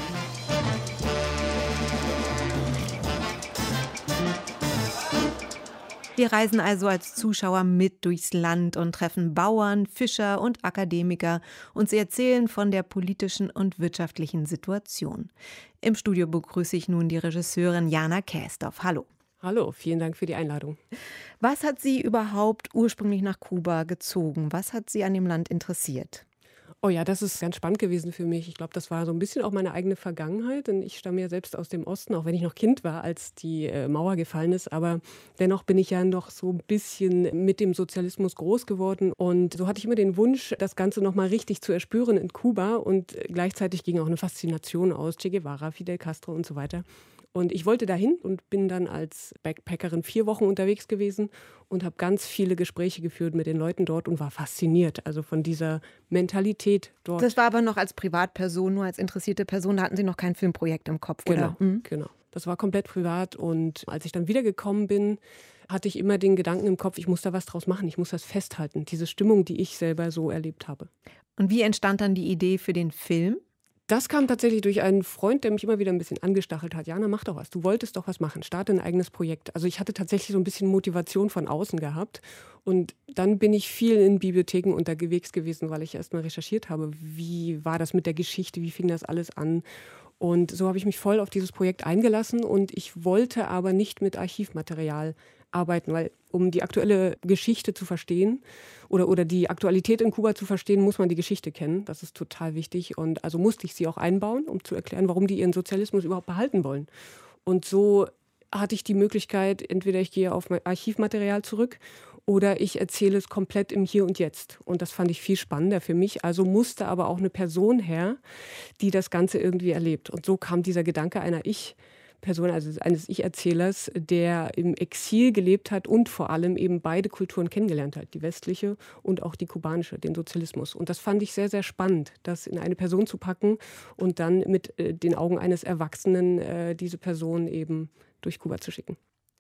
Wir reisen also als Zuschauer mit durchs Land und treffen Bauern, Fischer und Akademiker und sie erzählen von der politischen und wirtschaftlichen Situation. Im Studio begrüße ich nun die Regisseurin Jana Kästorf. Hallo. Hallo, vielen Dank für die Einladung. Was hat Sie überhaupt ursprünglich nach Kuba gezogen? Was hat Sie an dem Land interessiert? Oh ja, das ist ganz spannend gewesen für mich. Ich glaube, das war so ein bisschen auch meine eigene Vergangenheit, denn ich stamme ja selbst aus dem Osten, auch wenn ich noch Kind war, als die Mauer gefallen ist. Aber dennoch bin ich ja noch so ein bisschen mit dem Sozialismus groß geworden. Und so hatte ich immer den Wunsch, das Ganze noch mal richtig zu erspüren in Kuba. Und gleichzeitig ging auch eine Faszination aus Che Guevara, Fidel Castro und so weiter. Und ich wollte dahin und bin dann als Backpackerin 4 Wochen unterwegs gewesen und habe ganz viele Gespräche geführt mit den Leuten dort und war fasziniert, also von dieser Mentalität dort. Das war aber noch als Privatperson, nur als interessierte Person, da hatten Sie noch kein Filmprojekt im Kopf, Genau, oder? genau. Das war komplett privat und als ich dann wiedergekommen bin, hatte ich immer den Gedanken im Kopf, ich muss da was draus machen, ich muss das festhalten, diese Stimmung, die ich selber so erlebt habe. Und wie entstand dann die Idee für den Film? Das kam tatsächlich durch einen Freund, der mich immer wieder ein bisschen angestachelt hat. Jana, mach doch was. Du wolltest doch was machen. Starte ein eigenes Projekt. Also ich hatte tatsächlich so ein bisschen Motivation von außen gehabt. Und dann bin ich viel in Bibliotheken unterwegs gewesen, weil ich erst mal recherchiert habe, wie war das mit der Geschichte, wie fing das alles an. Und so habe ich mich voll auf dieses Projekt eingelassen. Und ich wollte aber nicht mit Archivmaterial arbeiten, weil um die aktuelle Geschichte zu verstehen oder die Aktualität in Kuba zu verstehen, muss man die Geschichte kennen. Das ist total wichtig. Und also musste ich sie auch einbauen, um zu erklären, warum die ihren Sozialismus überhaupt behalten wollen. Und so hatte ich die Möglichkeit, entweder ich gehe auf mein Archivmaterial zurück oder ich erzähle es komplett im Hier und Jetzt. Und das fand ich viel spannender für mich. Also musste aber auch eine Person her, die das Ganze irgendwie erlebt. Und so kam dieser Gedanke einer Person, also eines Ich-Erzählers, der im Exil gelebt hat und vor allem eben beide Kulturen kennengelernt hat, die westliche und auch die kubanische, den Sozialismus. Und das fand ich sehr, sehr spannend, das in eine Person zu packen und dann mit den Augen eines Erwachsenen diese Person eben durch Kuba zu schicken.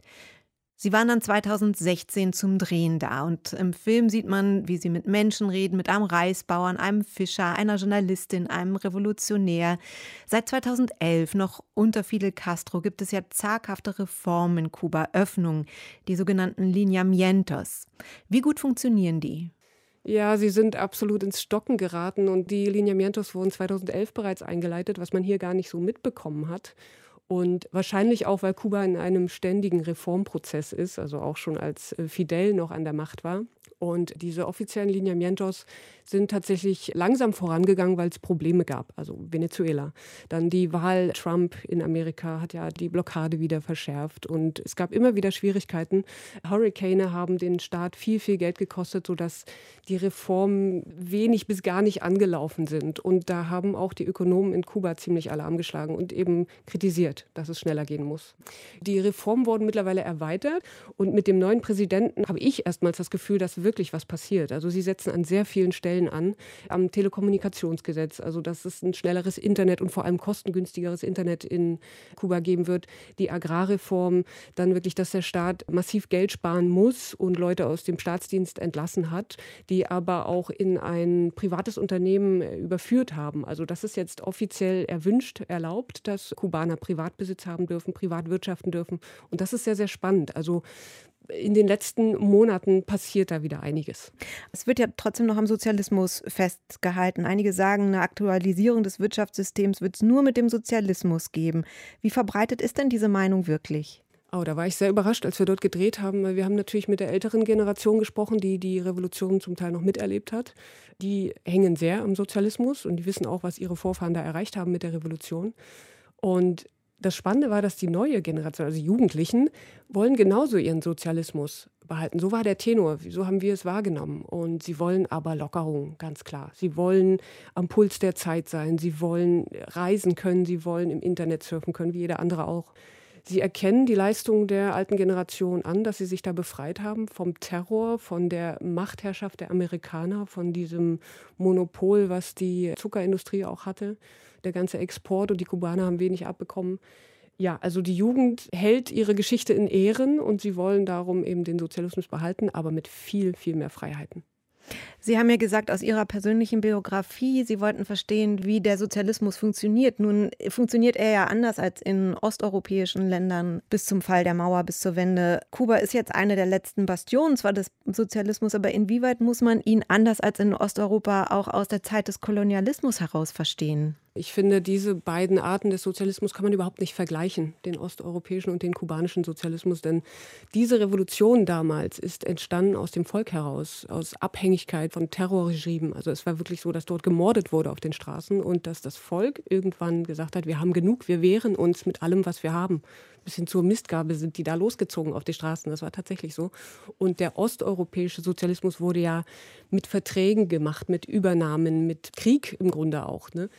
Sie waren dann 2016 zum Drehen da und im Film sieht man, wie Sie mit Menschen reden, mit einem Reisbauern, einem Fischer, einer Journalistin, einem Revolutionär. Seit 2011, noch unter Fidel Castro, gibt es ja zaghafte Reformen in Kuba, Öffnungen, die sogenannten Lineamientos. Wie gut funktionieren die? Ja, sie sind absolut ins Stocken geraten und die Lineamientos wurden 2011 bereits eingeleitet, was man hier gar nicht so mitbekommen hat. Und wahrscheinlich auch, weil Kuba in einem ständigen Reformprozess ist, also auch schon als Fidel noch an der Macht war. Und diese offiziellen Lineamientos sind tatsächlich langsam vorangegangen, weil es Probleme gab. Also Venezuela. Dann die Wahl Trump in Amerika hat ja die Blockade wieder verschärft. Und es gab immer wieder Schwierigkeiten. Hurrikane haben den Staat viel, viel Geld gekostet, sodass die Reformen wenig bis gar nicht angelaufen sind. Und da haben auch die Ökonomen in Kuba ziemlich Alarm geschlagen und eben kritisiert, dass es schneller gehen muss. Die Reformen wurden mittlerweile erweitert. Und mit dem neuen Präsidenten habe ich erstmals das Gefühl, dass wirklich was passiert. Also sie setzen an sehr vielen Stellen an, am Telekommunikationsgesetz, also dass es ein schnelleres Internet und vor allem kostengünstigeres Internet in Kuba geben wird. Die Agrarreform, dann wirklich, dass der Staat massiv Geld sparen muss und Leute aus dem Staatsdienst entlassen hat, die aber auch in ein privates Unternehmen überführt haben. Also das ist jetzt offiziell erlaubt, dass Kubaner Privatbesitz haben dürfen, privat wirtschaften dürfen. Und das ist sehr, sehr spannend. Also in den letzten Monaten passiert da wieder einiges. Es wird ja trotzdem noch am Sozialismus festgehalten. Einige sagen, eine Aktualisierung des Wirtschaftssystems wird es nur mit dem Sozialismus geben. Wie verbreitet ist denn diese Meinung wirklich? Oh, da war ich sehr überrascht, als wir dort gedreht haben, weil wir haben natürlich mit der älteren Generation gesprochen, die die Revolution zum Teil noch miterlebt hat. Die hängen sehr am Sozialismus und die wissen auch, was ihre Vorfahren da erreicht haben mit der Revolution. Und das Spannende war, dass die neue Generation, also Jugendlichen, wollen genauso ihren Sozialismus behalten. So war der Tenor, so haben wir es wahrgenommen. Und sie wollen aber Lockerung, ganz klar. Sie wollen am Puls der Zeit sein, sie wollen reisen können, sie wollen im Internet surfen können, wie jeder andere auch. Sie erkennen die Leistung der alten Generation an, dass sie sich da befreit haben vom Terror, von der Machtherrschaft der Amerikaner, von diesem Monopol, was die Zuckerindustrie auch hatte. Der ganze Export und die Kubaner haben wenig abbekommen. Ja, also die Jugend hält ihre Geschichte in Ehren und sie wollen darum eben den Sozialismus behalten, aber mit viel, viel mehr Freiheiten. Sie haben ja gesagt, aus Ihrer persönlichen Biografie, Sie wollten verstehen, wie der Sozialismus funktioniert. Nun funktioniert er ja anders als in osteuropäischen Ländern bis zum Fall der Mauer, bis zur Wende. Kuba ist jetzt eine der letzten Bastionen zwar des Sozialismus, aber inwieweit muss man ihn anders als in Osteuropa auch aus der Zeit des Kolonialismus heraus verstehen? Ich finde, diese beiden Arten des Sozialismus kann man überhaupt nicht vergleichen, den osteuropäischen und den kubanischen Sozialismus. Denn diese Revolution damals ist entstanden aus dem Volk heraus, aus Abhängigkeit von Terrorregimen. Also es war wirklich so, dass dort gemordet wurde auf den Straßen und dass das Volk irgendwann gesagt hat, wir haben genug, wir wehren uns mit allem, was wir haben. Bis hin zur Mistgabe sind die da losgezogen auf die Straßen. Das war tatsächlich so. Und der osteuropäische Sozialismus wurde ja mit Verträgen gemacht, mit Übernahmen, mit Krieg im Grunde auch, ne?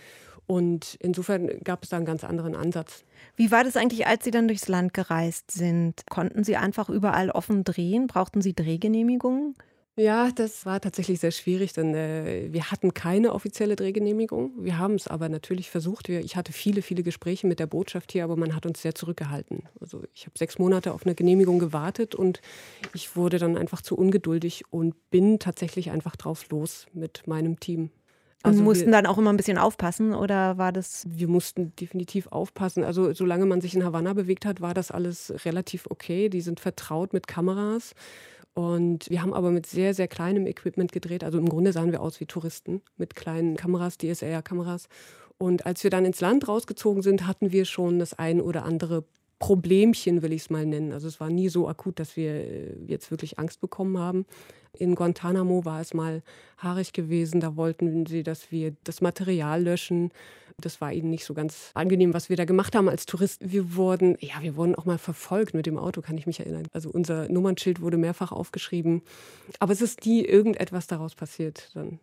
Und insofern gab es da einen ganz anderen Ansatz. Wie war das eigentlich, als Sie dann durchs Land gereist sind? Konnten Sie einfach überall offen drehen? Brauchten Sie Drehgenehmigungen? Ja, das war tatsächlich sehr schwierig, denn wir hatten keine offizielle Drehgenehmigung. Wir haben es aber natürlich versucht. Ich hatte viele Gespräche mit der Botschaft hier, aber man hat uns sehr zurückgehalten. Also ich habe 6 Monate auf eine Genehmigung gewartet und ich wurde dann einfach zu ungeduldig und bin tatsächlich einfach drauf los mit meinem Team. Also und mussten dann auch immer ein bisschen aufpassen, oder war das? Wir mussten definitiv aufpassen. Also solange man sich in Havanna bewegt hat, war das alles relativ okay. Die sind vertraut mit Kameras. Und wir haben aber mit sehr, sehr kleinem Equipment gedreht. Also im Grunde sahen wir aus wie Touristen mit kleinen Kameras, DSLR-Kameras. Und als wir dann ins Land rausgezogen sind, hatten wir schon das ein oder andere Problemchen, will ich es mal nennen. Also es war nie so akut, dass wir jetzt wirklich Angst bekommen haben. In Guantanamo war es mal haarig gewesen. Da wollten sie, dass wir das Material löschen. Das war ihnen nicht so ganz angenehm, was wir da gemacht haben als Touristen. Wir wurden auch mal verfolgt mit dem Auto, kann ich mich erinnern. Also unser Nummernschild wurde mehrfach aufgeschrieben. Aber es ist nie irgendetwas daraus passiert dann.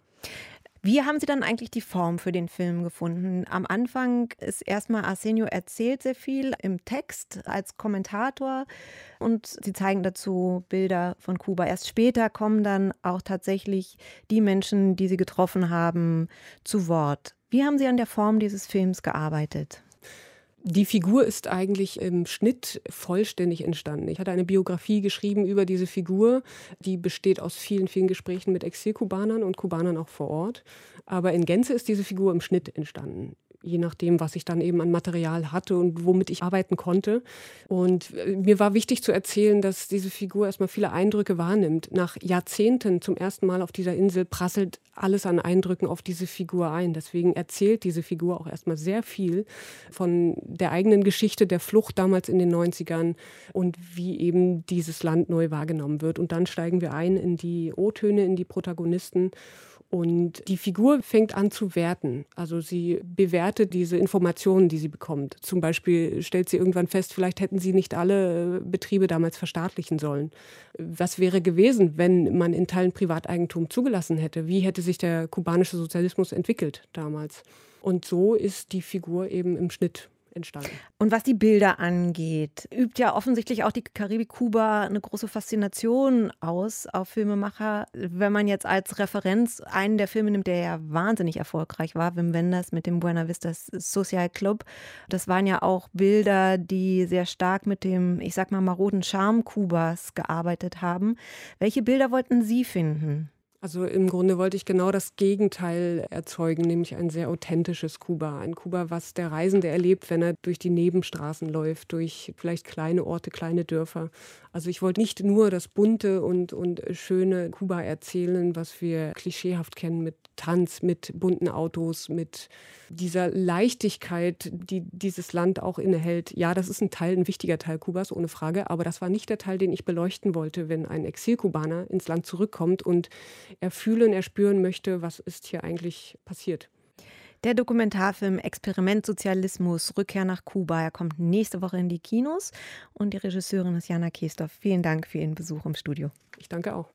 Wie haben Sie dann eigentlich die Form für den Film gefunden? Am Anfang ist erstmal Arsenio erzählt sehr viel im Text als Kommentator und Sie zeigen dazu Bilder von Kuba. Erst später kommen dann auch tatsächlich die Menschen, die Sie getroffen haben, zu Wort. Wie haben Sie an der Form dieses Films gearbeitet? Die Figur ist eigentlich im Schnitt vollständig entstanden. Ich hatte eine Biografie geschrieben über diese Figur. Die besteht aus vielen Gesprächen mit Exilkubanern und Kubanern auch vor Ort. Aber in Gänze ist diese Figur im Schnitt entstanden. Je nachdem, was ich dann eben an Material hatte und womit ich arbeiten konnte. Und mir war wichtig zu erzählen, dass diese Figur erstmal viele Eindrücke wahrnimmt. Nach Jahrzehnten zum ersten Mal auf dieser Insel prasselt alles an Eindrücken auf diese Figur ein. Deswegen erzählt diese Figur auch erstmal sehr viel von der eigenen Geschichte der Flucht damals in den 90ern und wie eben dieses Land neu wahrgenommen wird. Und dann steigen wir ein in die O-Töne, in die Protagonisten. Und die Figur fängt an zu werten. Also sie bewertet diese Informationen, die sie bekommt. Zum Beispiel stellt sie irgendwann fest, vielleicht hätten sie nicht alle Betriebe damals verstaatlichen sollen. Was wäre gewesen, wenn man in Teilen Privateigentum zugelassen hätte? Wie hätte sich der kubanische Sozialismus entwickelt damals? Und so ist die Figur eben im Schnitt entstanden. Und was die Bilder angeht, übt ja offensichtlich auch die Karibik Kuba eine große Faszination aus auf Filmemacher. Wenn man jetzt als Referenz einen der Filme nimmt, der ja wahnsinnig erfolgreich war, Wim Wenders mit dem Buena Vista Social Club, das waren ja auch Bilder, die sehr stark mit dem, ich sag mal, maroden Charme Kubas gearbeitet haben. Welche Bilder wollten Sie finden? Also im Grunde wollte ich genau das Gegenteil erzeugen, nämlich ein sehr authentisches Kuba. Ein Kuba, was der Reisende erlebt, wenn er durch die Nebenstraßen läuft, durch vielleicht kleine Orte, kleine Dörfer. Also ich wollte nicht nur das bunte und schöne Kuba erzählen, was wir klischeehaft kennen mit Tanz, mit bunten Autos, mit dieser Leichtigkeit, die dieses Land auch innehält. Ja, das ist ein wichtiger Teil Kubas, ohne Frage, aber das war nicht der Teil, den ich beleuchten wollte, wenn ein Exilkubaner ins Land zurückkommt und er fühlen, er spüren möchte, was ist hier eigentlich passiert. Der Dokumentarfilm Experiment Sozialismus, Rückkehr nach Kuba, er kommt nächste Woche in die Kinos und die Regisseurin ist Jana Kesdorf. Vielen Dank für Ihren Besuch im Studio. Ich danke auch.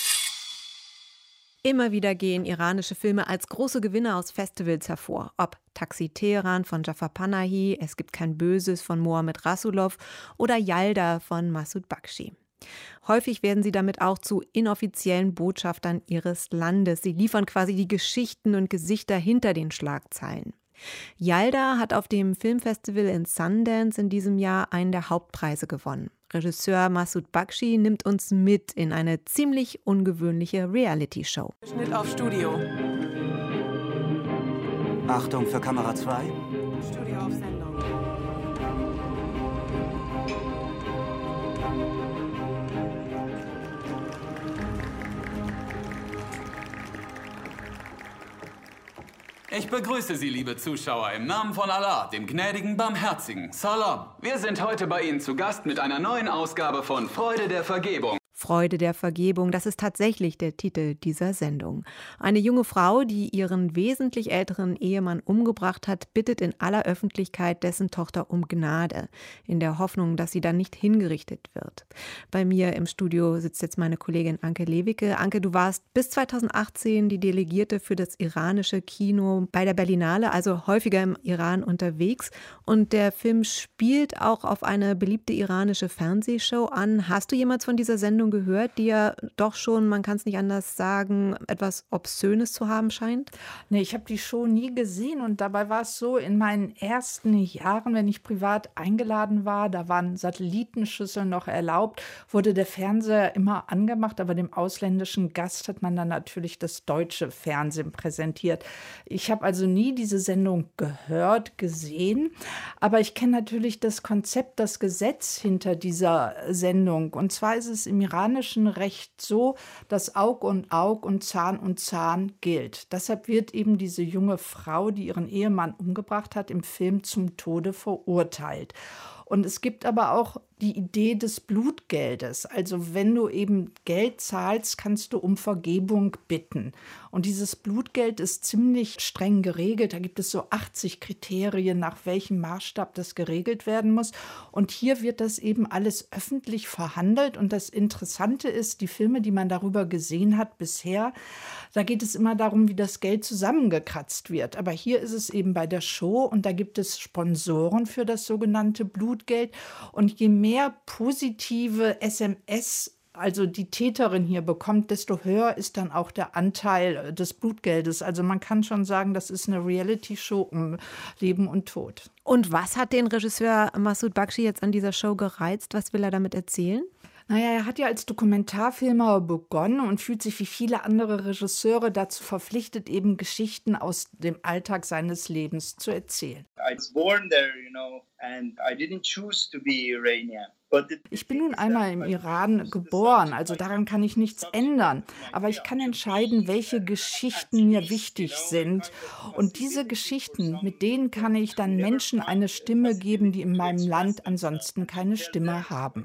Immer wieder gehen iranische Filme als große Gewinner aus Festivals hervor. Ob Taxi Teheran von Jafar Panahi, Es gibt kein Böses von Mohammad Rasulov oder Yalda von Masoud Bakshi. Häufig werden sie damit auch zu inoffiziellen Botschaftern ihres Landes. Sie liefern quasi die Geschichten und Gesichter hinter den Schlagzeilen. Yalda hat auf dem Filmfestival in Sundance in diesem Jahr einen der Hauptpreise gewonnen. Regisseur Masoud Bakshi nimmt uns mit in eine ziemlich ungewöhnliche Reality-Show. Schnitt auf Studio. Achtung für Kamera 2. Studio auf Sendung. Ich begrüße Sie, liebe Zuschauer, im Namen von Allah, dem gnädigen, barmherzigen. Salam. Wir sind heute bei Ihnen zu Gast mit einer neuen Ausgabe von Freude der Vergebung. Freude der Vergebung, das ist tatsächlich der Titel dieser Sendung. Eine junge Frau, die ihren wesentlich älteren Ehemann umgebracht hat, bittet in aller Öffentlichkeit dessen Tochter um Gnade, in der Hoffnung, dass sie dann nicht hingerichtet wird. Bei mir im Studio sitzt jetzt meine Kollegin Anke Lewicke. Anke, du warst bis 2018 die Delegierte für das iranische Kino bei der Berlinale, also häufiger im Iran unterwegs. Und der Film spielt auch auf eine beliebte iranische Fernsehshow an. Hast du jemals von dieser Sendung gehört, die ja doch schon, man kann es nicht anders sagen, etwas Obszönes zu haben scheint? Nee, ich habe die Show nie gesehen und dabei war es so, in meinen ersten Jahren, wenn ich privat eingeladen war, da waren Satellitenschüsseln noch erlaubt, wurde der Fernseher immer angemacht, aber dem ausländischen Gast hat man dann natürlich das deutsche Fernsehen präsentiert. Ich habe also nie diese Sendung gehört, gesehen, aber ich kenne natürlich das Konzept, das Gesetz hinter dieser Sendung. Und zwar ist es im iranischen Recht so, dass Aug und Aug und Zahn gilt. Deshalb wird eben diese junge Frau, die ihren Ehemann umgebracht hat, im Film zum Tode verurteilt. Und es gibt aber auch die Idee des Blutgeldes. Also wenn du eben Geld zahlst, kannst du um Vergebung bitten. Und dieses Blutgeld ist ziemlich streng geregelt. Da gibt es so 80 Kriterien, nach welchem Maßstab das geregelt werden muss. Und hier wird das eben alles öffentlich verhandelt. Und das Interessante ist, die Filme, die man darüber gesehen hat bisher, da geht es immer darum, wie das Geld zusammengekratzt wird. Aber hier ist es eben bei der Show und da gibt es Sponsoren für das sogenannte Blutgeld. Und je mehr positive SMS, also die Täterin hier bekommt, desto höher ist dann auch der Anteil des Blutgeldes. Also man kann schon sagen, das ist eine Reality-Show um Leben und Tod. Und was hat den Regisseur Masoud Bakshi jetzt an dieser Show gereizt? Was will er damit erzählen? Naja, er hat ja als Dokumentarfilmer begonnen und fühlt sich wie viele andere Regisseure dazu verpflichtet, eben Geschichten aus dem Alltag seines Lebens zu erzählen. I was born there, and I didn't choose to be Iranian. Ich bin nun einmal im Iran geboren, also daran kann ich nichts ändern. Aber ich kann entscheiden, welche Geschichten mir wichtig sind. Und diese Geschichten, mit denen kann ich dann Menschen eine Stimme geben, die in meinem Land ansonsten keine Stimme haben.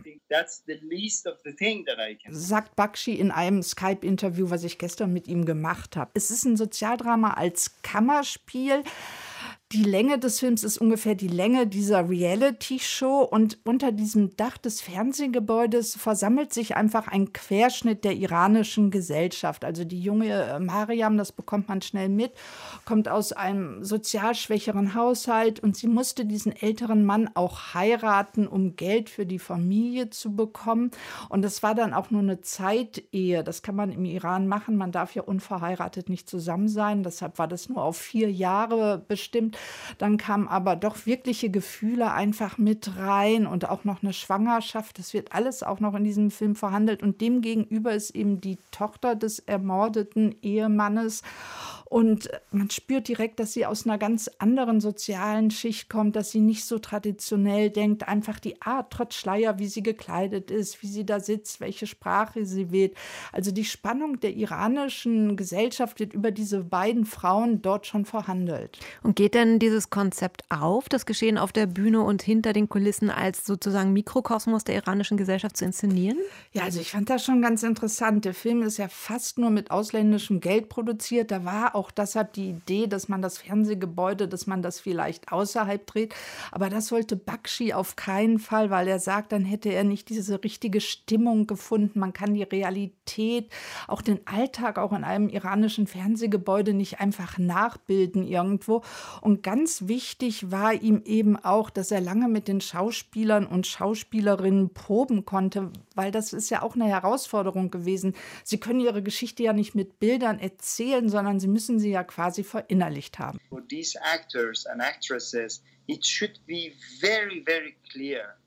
Sagt Bakshi in einem Skype-Interview, was ich gestern mit ihm gemacht habe. Es ist ein Sozialdrama als Kammerspiel. Die Länge des Films ist ungefähr die Länge dieser Reality-Show und unter diesem Dach des Fernsehgebäudes versammelt sich einfach ein Querschnitt der iranischen Gesellschaft. Also die junge Mariam, das bekommt man schnell mit, kommt aus einem sozial schwächeren Haushalt und sie musste diesen älteren Mann auch heiraten, um Geld für die Familie zu bekommen. Und das war dann auch nur eine Zeitehe. Das kann man im Iran machen. Man darf ja unverheiratet nicht zusammen sein. Deshalb war das nur auf 4 Jahre bestimmt. Dann kamen aber doch wirkliche Gefühle einfach mit rein und auch noch eine Schwangerschaft. Das wird alles auch noch in diesem Film verhandelt. Und demgegenüber ist eben die Tochter des ermordeten Ehemannes. Und man spürt direkt, dass sie aus einer ganz anderen sozialen Schicht kommt, dass sie nicht so traditionell denkt. Einfach die Art, trotz Schleier, wie sie gekleidet ist, wie sie da sitzt, welche Sprache sie wählt. Also die Spannung der iranischen Gesellschaft wird über diese beiden Frauen dort schon verhandelt. Und geht denn dieses Konzept auf, das Geschehen auf der Bühne und hinter den Kulissen als sozusagen Mikrokosmos der iranischen Gesellschaft zu inszenieren? Ja, also ich fand das schon ganz interessant. Der Film ist ja fast nur mit ausländischem Geld produziert. Da war auch deshalb die Idee, dass man das Fernsehgebäude, dass man das vielleicht außerhalb dreht. Aber das wollte Bakshi auf keinen Fall, weil er sagt, dann hätte er nicht diese richtige Stimmung gefunden. Man kann die Realität, auch den Alltag, auch in einem iranischen Fernsehgebäude nicht einfach nachbilden irgendwo. Und ganz wichtig war ihm eben auch, dass er lange mit den Schauspielern und Schauspielerinnen proben konnte, weil das ist ja auch eine Herausforderung gewesen. Sie können ihre Geschichte ja nicht mit Bildern erzählen, sondern sie müssen sie ja quasi verinnerlicht haben. For these actors and actresses, it should be very, very clear.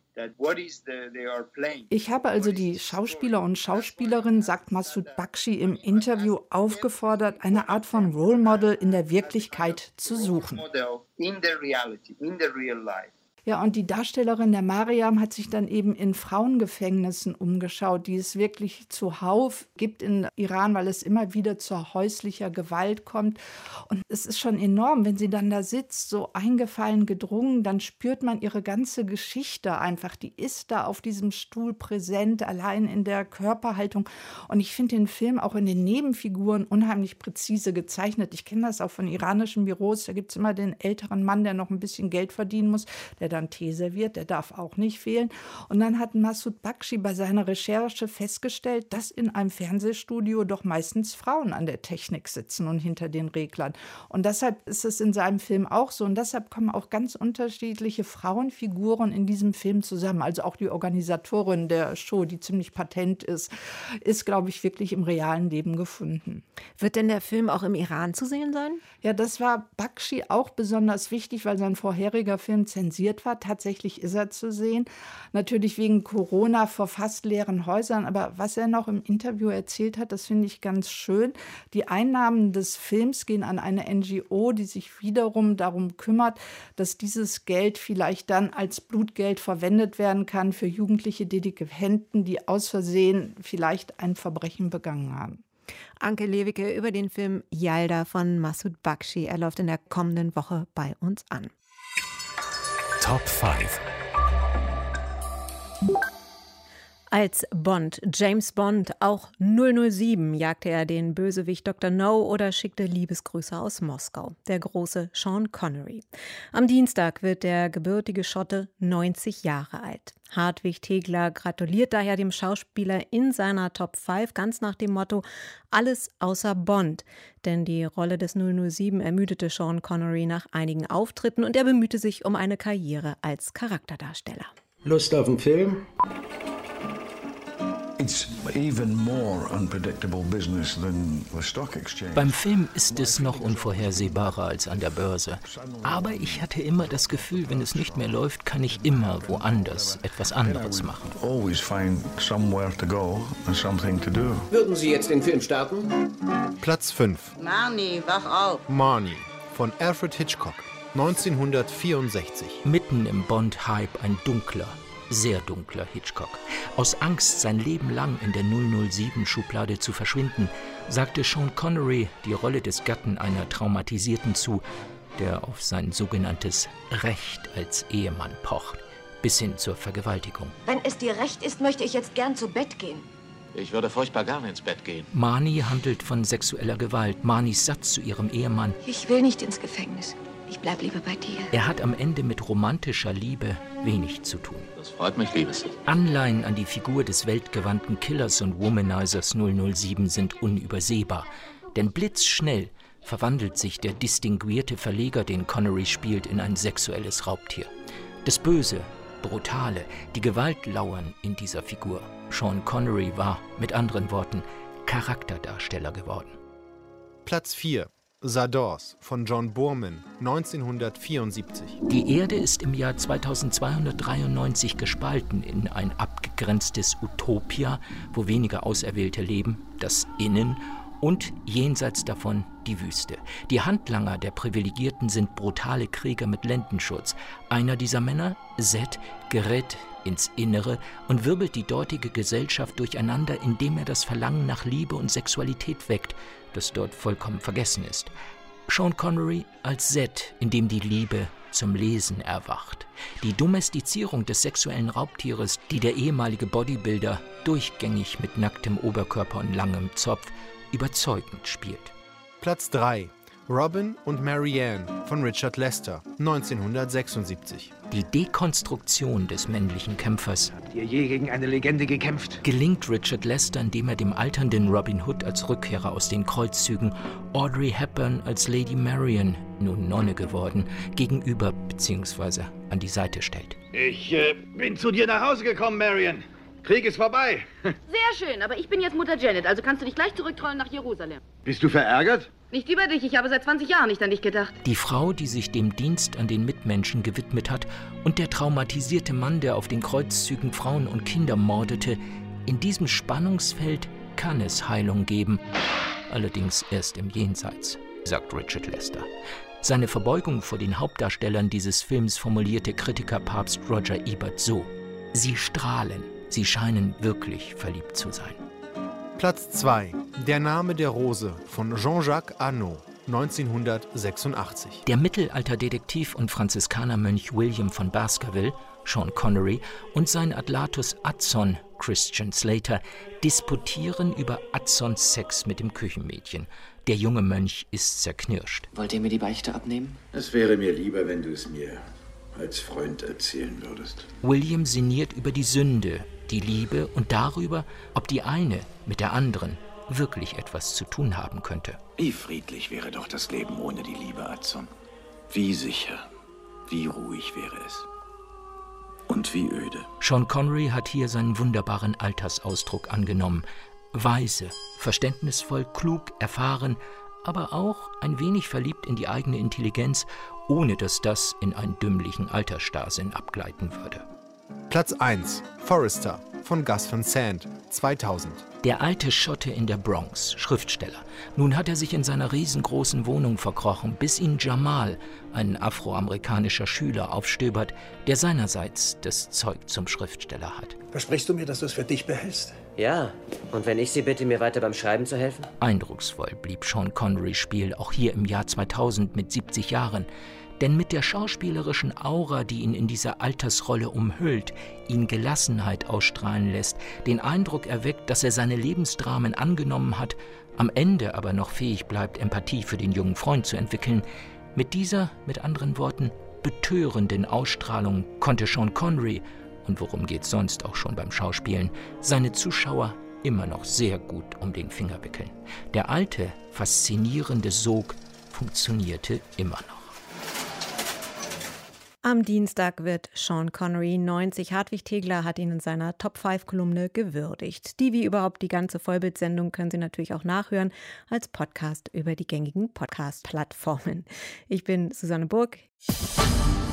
Ich habe also die Schauspieler und Schauspielerinnen, sagt Masoud Bakshi im Interview, aufgefordert, eine Art von Role Model in der Wirklichkeit zu suchen. Ja, und die Darstellerin der Mariam hat sich dann eben in Frauengefängnissen umgeschaut, die es wirklich zuhauf gibt in Iran, weil es immer wieder zu häuslicher Gewalt kommt. Und es ist schon enorm, wenn sie dann da sitzt, so eingefallen, gedrungen, dann spürt man ihre ganze Geschichte einfach. Die ist da auf diesem Stuhl präsent, allein in der Körperhaltung. Und ich finde den Film auch in den Nebenfiguren unheimlich präzise gezeichnet. Ich kenne das auch von iranischen Büros. Da gibt es immer den älteren Mann, der noch ein bisschen Geld verdienen muss, der dann Tee serviert, der darf auch nicht fehlen. Und dann hat Masoud Bakshi bei seiner Recherche festgestellt, dass in einem Fernsehstudio doch meistens Frauen an der Technik sitzen und hinter den Reglern. Und deshalb ist es in seinem Film auch so. Und deshalb kommen auch ganz unterschiedliche Frauenfiguren in diesem Film zusammen. Also auch die Organisatorin der Show, die ziemlich patent ist, glaube ich, wirklich im realen Leben gefunden. Wird denn der Film auch im Iran zu sehen sein? Ja, das war Bakshi auch besonders wichtig, weil sein vorheriger Film zensiert war. Tatsächlich ist er zu sehen. Natürlich wegen Corona vor fast leeren Häusern. Aber was er noch im Interview erzählt hat, das finde ich ganz schön. Die Einnahmen des Films gehen an eine NGO, die sich wiederum darum kümmert, dass dieses Geld vielleicht dann als Blutgeld verwendet werden kann für jugendliche Delinquenten, die aus Versehen vielleicht ein Verbrechen begangen haben. Anke Lewicke über den Film Yalda von Masoud Bakshi. Er läuft in der kommenden Woche bei uns an. Top 5. Als Bond, James Bond, auch 007, jagte er den Bösewicht Dr. No oder schickte Liebesgrüße aus Moskau. Der große Sean Connery. Am Dienstag wird der gebürtige Schotte 90 Jahre alt. Hartwig Tegler gratuliert daher dem Schauspieler in seiner Top 5 ganz nach dem Motto: Alles außer Bond. Denn die Rolle des 007 ermüdete Sean Connery nach einigen Auftritten und er bemühte sich um eine Karriere als Charakterdarsteller. Lust auf einen Film? Beim Film ist es noch unvorhersehbarer als an der Börse. Aber ich hatte immer das Gefühl, wenn es nicht mehr läuft, kann ich immer woanders etwas anderes machen. Würden Sie jetzt den Film starten? Platz 5. Marnie, wach auf. Marnie von Alfred Hitchcock, 1964. Mitten im Bond-Hype ein dunkler, sehr dunkler Hitchcock. Aus Angst, sein Leben lang in der 007-Schublade zu verschwinden, sagte Sean Connery die Rolle des Gatten einer Traumatisierten zu, der auf sein sogenanntes Recht als Ehemann pocht, bis hin zur Vergewaltigung. Wenn es dir recht ist, möchte ich jetzt gern zu Bett gehen. Ich würde furchtbar gern ins Bett gehen. Marnie handelt von sexueller Gewalt. Marnies Satz zu ihrem Ehemann: Ich will nicht ins Gefängnis. Ich bleib lieber bei dir. Er hat am Ende mit romantischer Liebe wenig zu tun. Das freut mich, Liebes. Anleihen an die Figur des weltgewandten Killers und Womanizers 007 sind unübersehbar. Denn blitzschnell verwandelt sich der distinguierte Verleger, den Connery spielt, in ein sexuelles Raubtier. Das Böse, Brutale, die Gewalt lauern in dieser Figur. Sean Connery war, mit anderen Worten, Charakterdarsteller geworden. Platz 4. Sadors von John Boorman, 1974. Die Erde ist im Jahr 2293 gespalten in ein abgegrenztes Utopia, wo wenige Auserwählte leben, das Innen, und jenseits davon die Wüste. Die Handlanger der Privilegierten sind brutale Krieger mit Lendenschutz. Einer dieser Männer, Zed, gerät ins Innere und wirbelt die dortige Gesellschaft durcheinander, indem er das Verlangen nach Liebe und Sexualität weckt, das dort vollkommen vergessen ist. Sean Connery als Zed, in dem die Liebe zum Lesen erwacht. Die Domestizierung des sexuellen Raubtieres, die der ehemalige Bodybuilder durchgängig mit nacktem Oberkörper und langem Zopf überzeugend spielt. Platz 3. Robin und Marianne von Richard Lester, 1976. Die Dekonstruktion des männlichen Kämpfers. Habt ihr je gegen eine Legende gekämpft? Gelingt Richard Lester, indem er dem alternden Robin Hood als Rückkehrer aus den Kreuzzügen, Audrey Hepburn als Lady Marian, nun Nonne geworden, gegenüber bzw. an die Seite stellt. Ich bin zu dir nach Hause gekommen, Marian. Krieg ist vorbei. Sehr schön, aber ich bin jetzt Mutter Janet, also kannst du dich gleich zurücktrollen nach Jerusalem. Bist du verärgert? Nicht über dich, ich habe seit 20 Jahren nicht an dich gedacht. Die Frau, die sich dem Dienst an den Mitmenschen gewidmet hat, und der traumatisierte Mann, der auf den Kreuzzügen Frauen und Kinder mordete, in diesem Spannungsfeld kann es Heilung geben. Allerdings erst im Jenseits, sagt Richard Lester. Seine Verbeugung vor den Hauptdarstellern dieses Films formulierte Kritikerpapst Roger Ebert so: Sie strahlen, sie scheinen wirklich verliebt zu sein. Platz 2. Der Name der Rose von Jean-Jacques Annaud, 1986. Der Mittelalterdetektiv und Franziskanermönch William von Baskerville, Sean Connery, und sein Adlatus Adson, Christian Slater, disputieren über Adsons Sex mit dem Küchenmädchen. Der junge Mönch ist zerknirscht. Wollt ihr mir die Beichte abnehmen? Es wäre mir lieber, wenn du es mir als Freund erzählen würdest. William sinniert über die Sünde, die Liebe und darüber, ob die eine mit der anderen wirklich etwas zu tun haben könnte. Wie friedlich wäre doch das Leben ohne die Liebe, Adson. Wie sicher, wie ruhig wäre es. Und wie öde. Sean Connery hat hier seinen wunderbaren Altersausdruck angenommen. Weise, verständnisvoll, klug, erfahren, aber auch ein wenig verliebt in die eigene Intelligenz, ohne dass das in einen dümmlichen Altersstarrsinn abgleiten würde. Platz 1. Forrester von Gus Van Sant, 2000. Der alte Schotte in der Bronx, Schriftsteller. Nun hat er sich in seiner riesengroßen Wohnung verkrochen, bis ihn Jamal, ein afroamerikanischer Schüler, aufstöbert, der seinerseits das Zeug zum Schriftsteller hat. Versprichst du mir, dass du es für dich behältst? Ja. Und wenn ich Sie bitte, mir weiter beim Schreiben zu helfen? Eindrucksvoll blieb Sean Connerys Spiel auch hier im Jahr 2000 mit 70 Jahren. Denn mit der schauspielerischen Aura, die ihn in dieser Altersrolle umhüllt, ihn Gelassenheit ausstrahlen lässt, den Eindruck erweckt, dass er seine Lebensdramen angenommen hat, am Ende aber noch fähig bleibt, Empathie für den jungen Freund zu entwickeln. Mit dieser, mit anderen Worten, betörenden Ausstrahlung konnte Sean Connery, und worum geht's sonst auch schon beim Schauspielen, seine Zuschauer immer noch sehr gut um den Finger wickeln. Der alte, faszinierende Sog funktionierte immer noch. Am Dienstag wird Sean Connery 90. Hartwig Tegler hat ihn in seiner Top-5-Kolumne gewürdigt. Die wie überhaupt die ganze Vollbildsendung können Sie natürlich auch nachhören als Podcast über die gängigen Podcast-Plattformen. Ich bin Susanne Burg.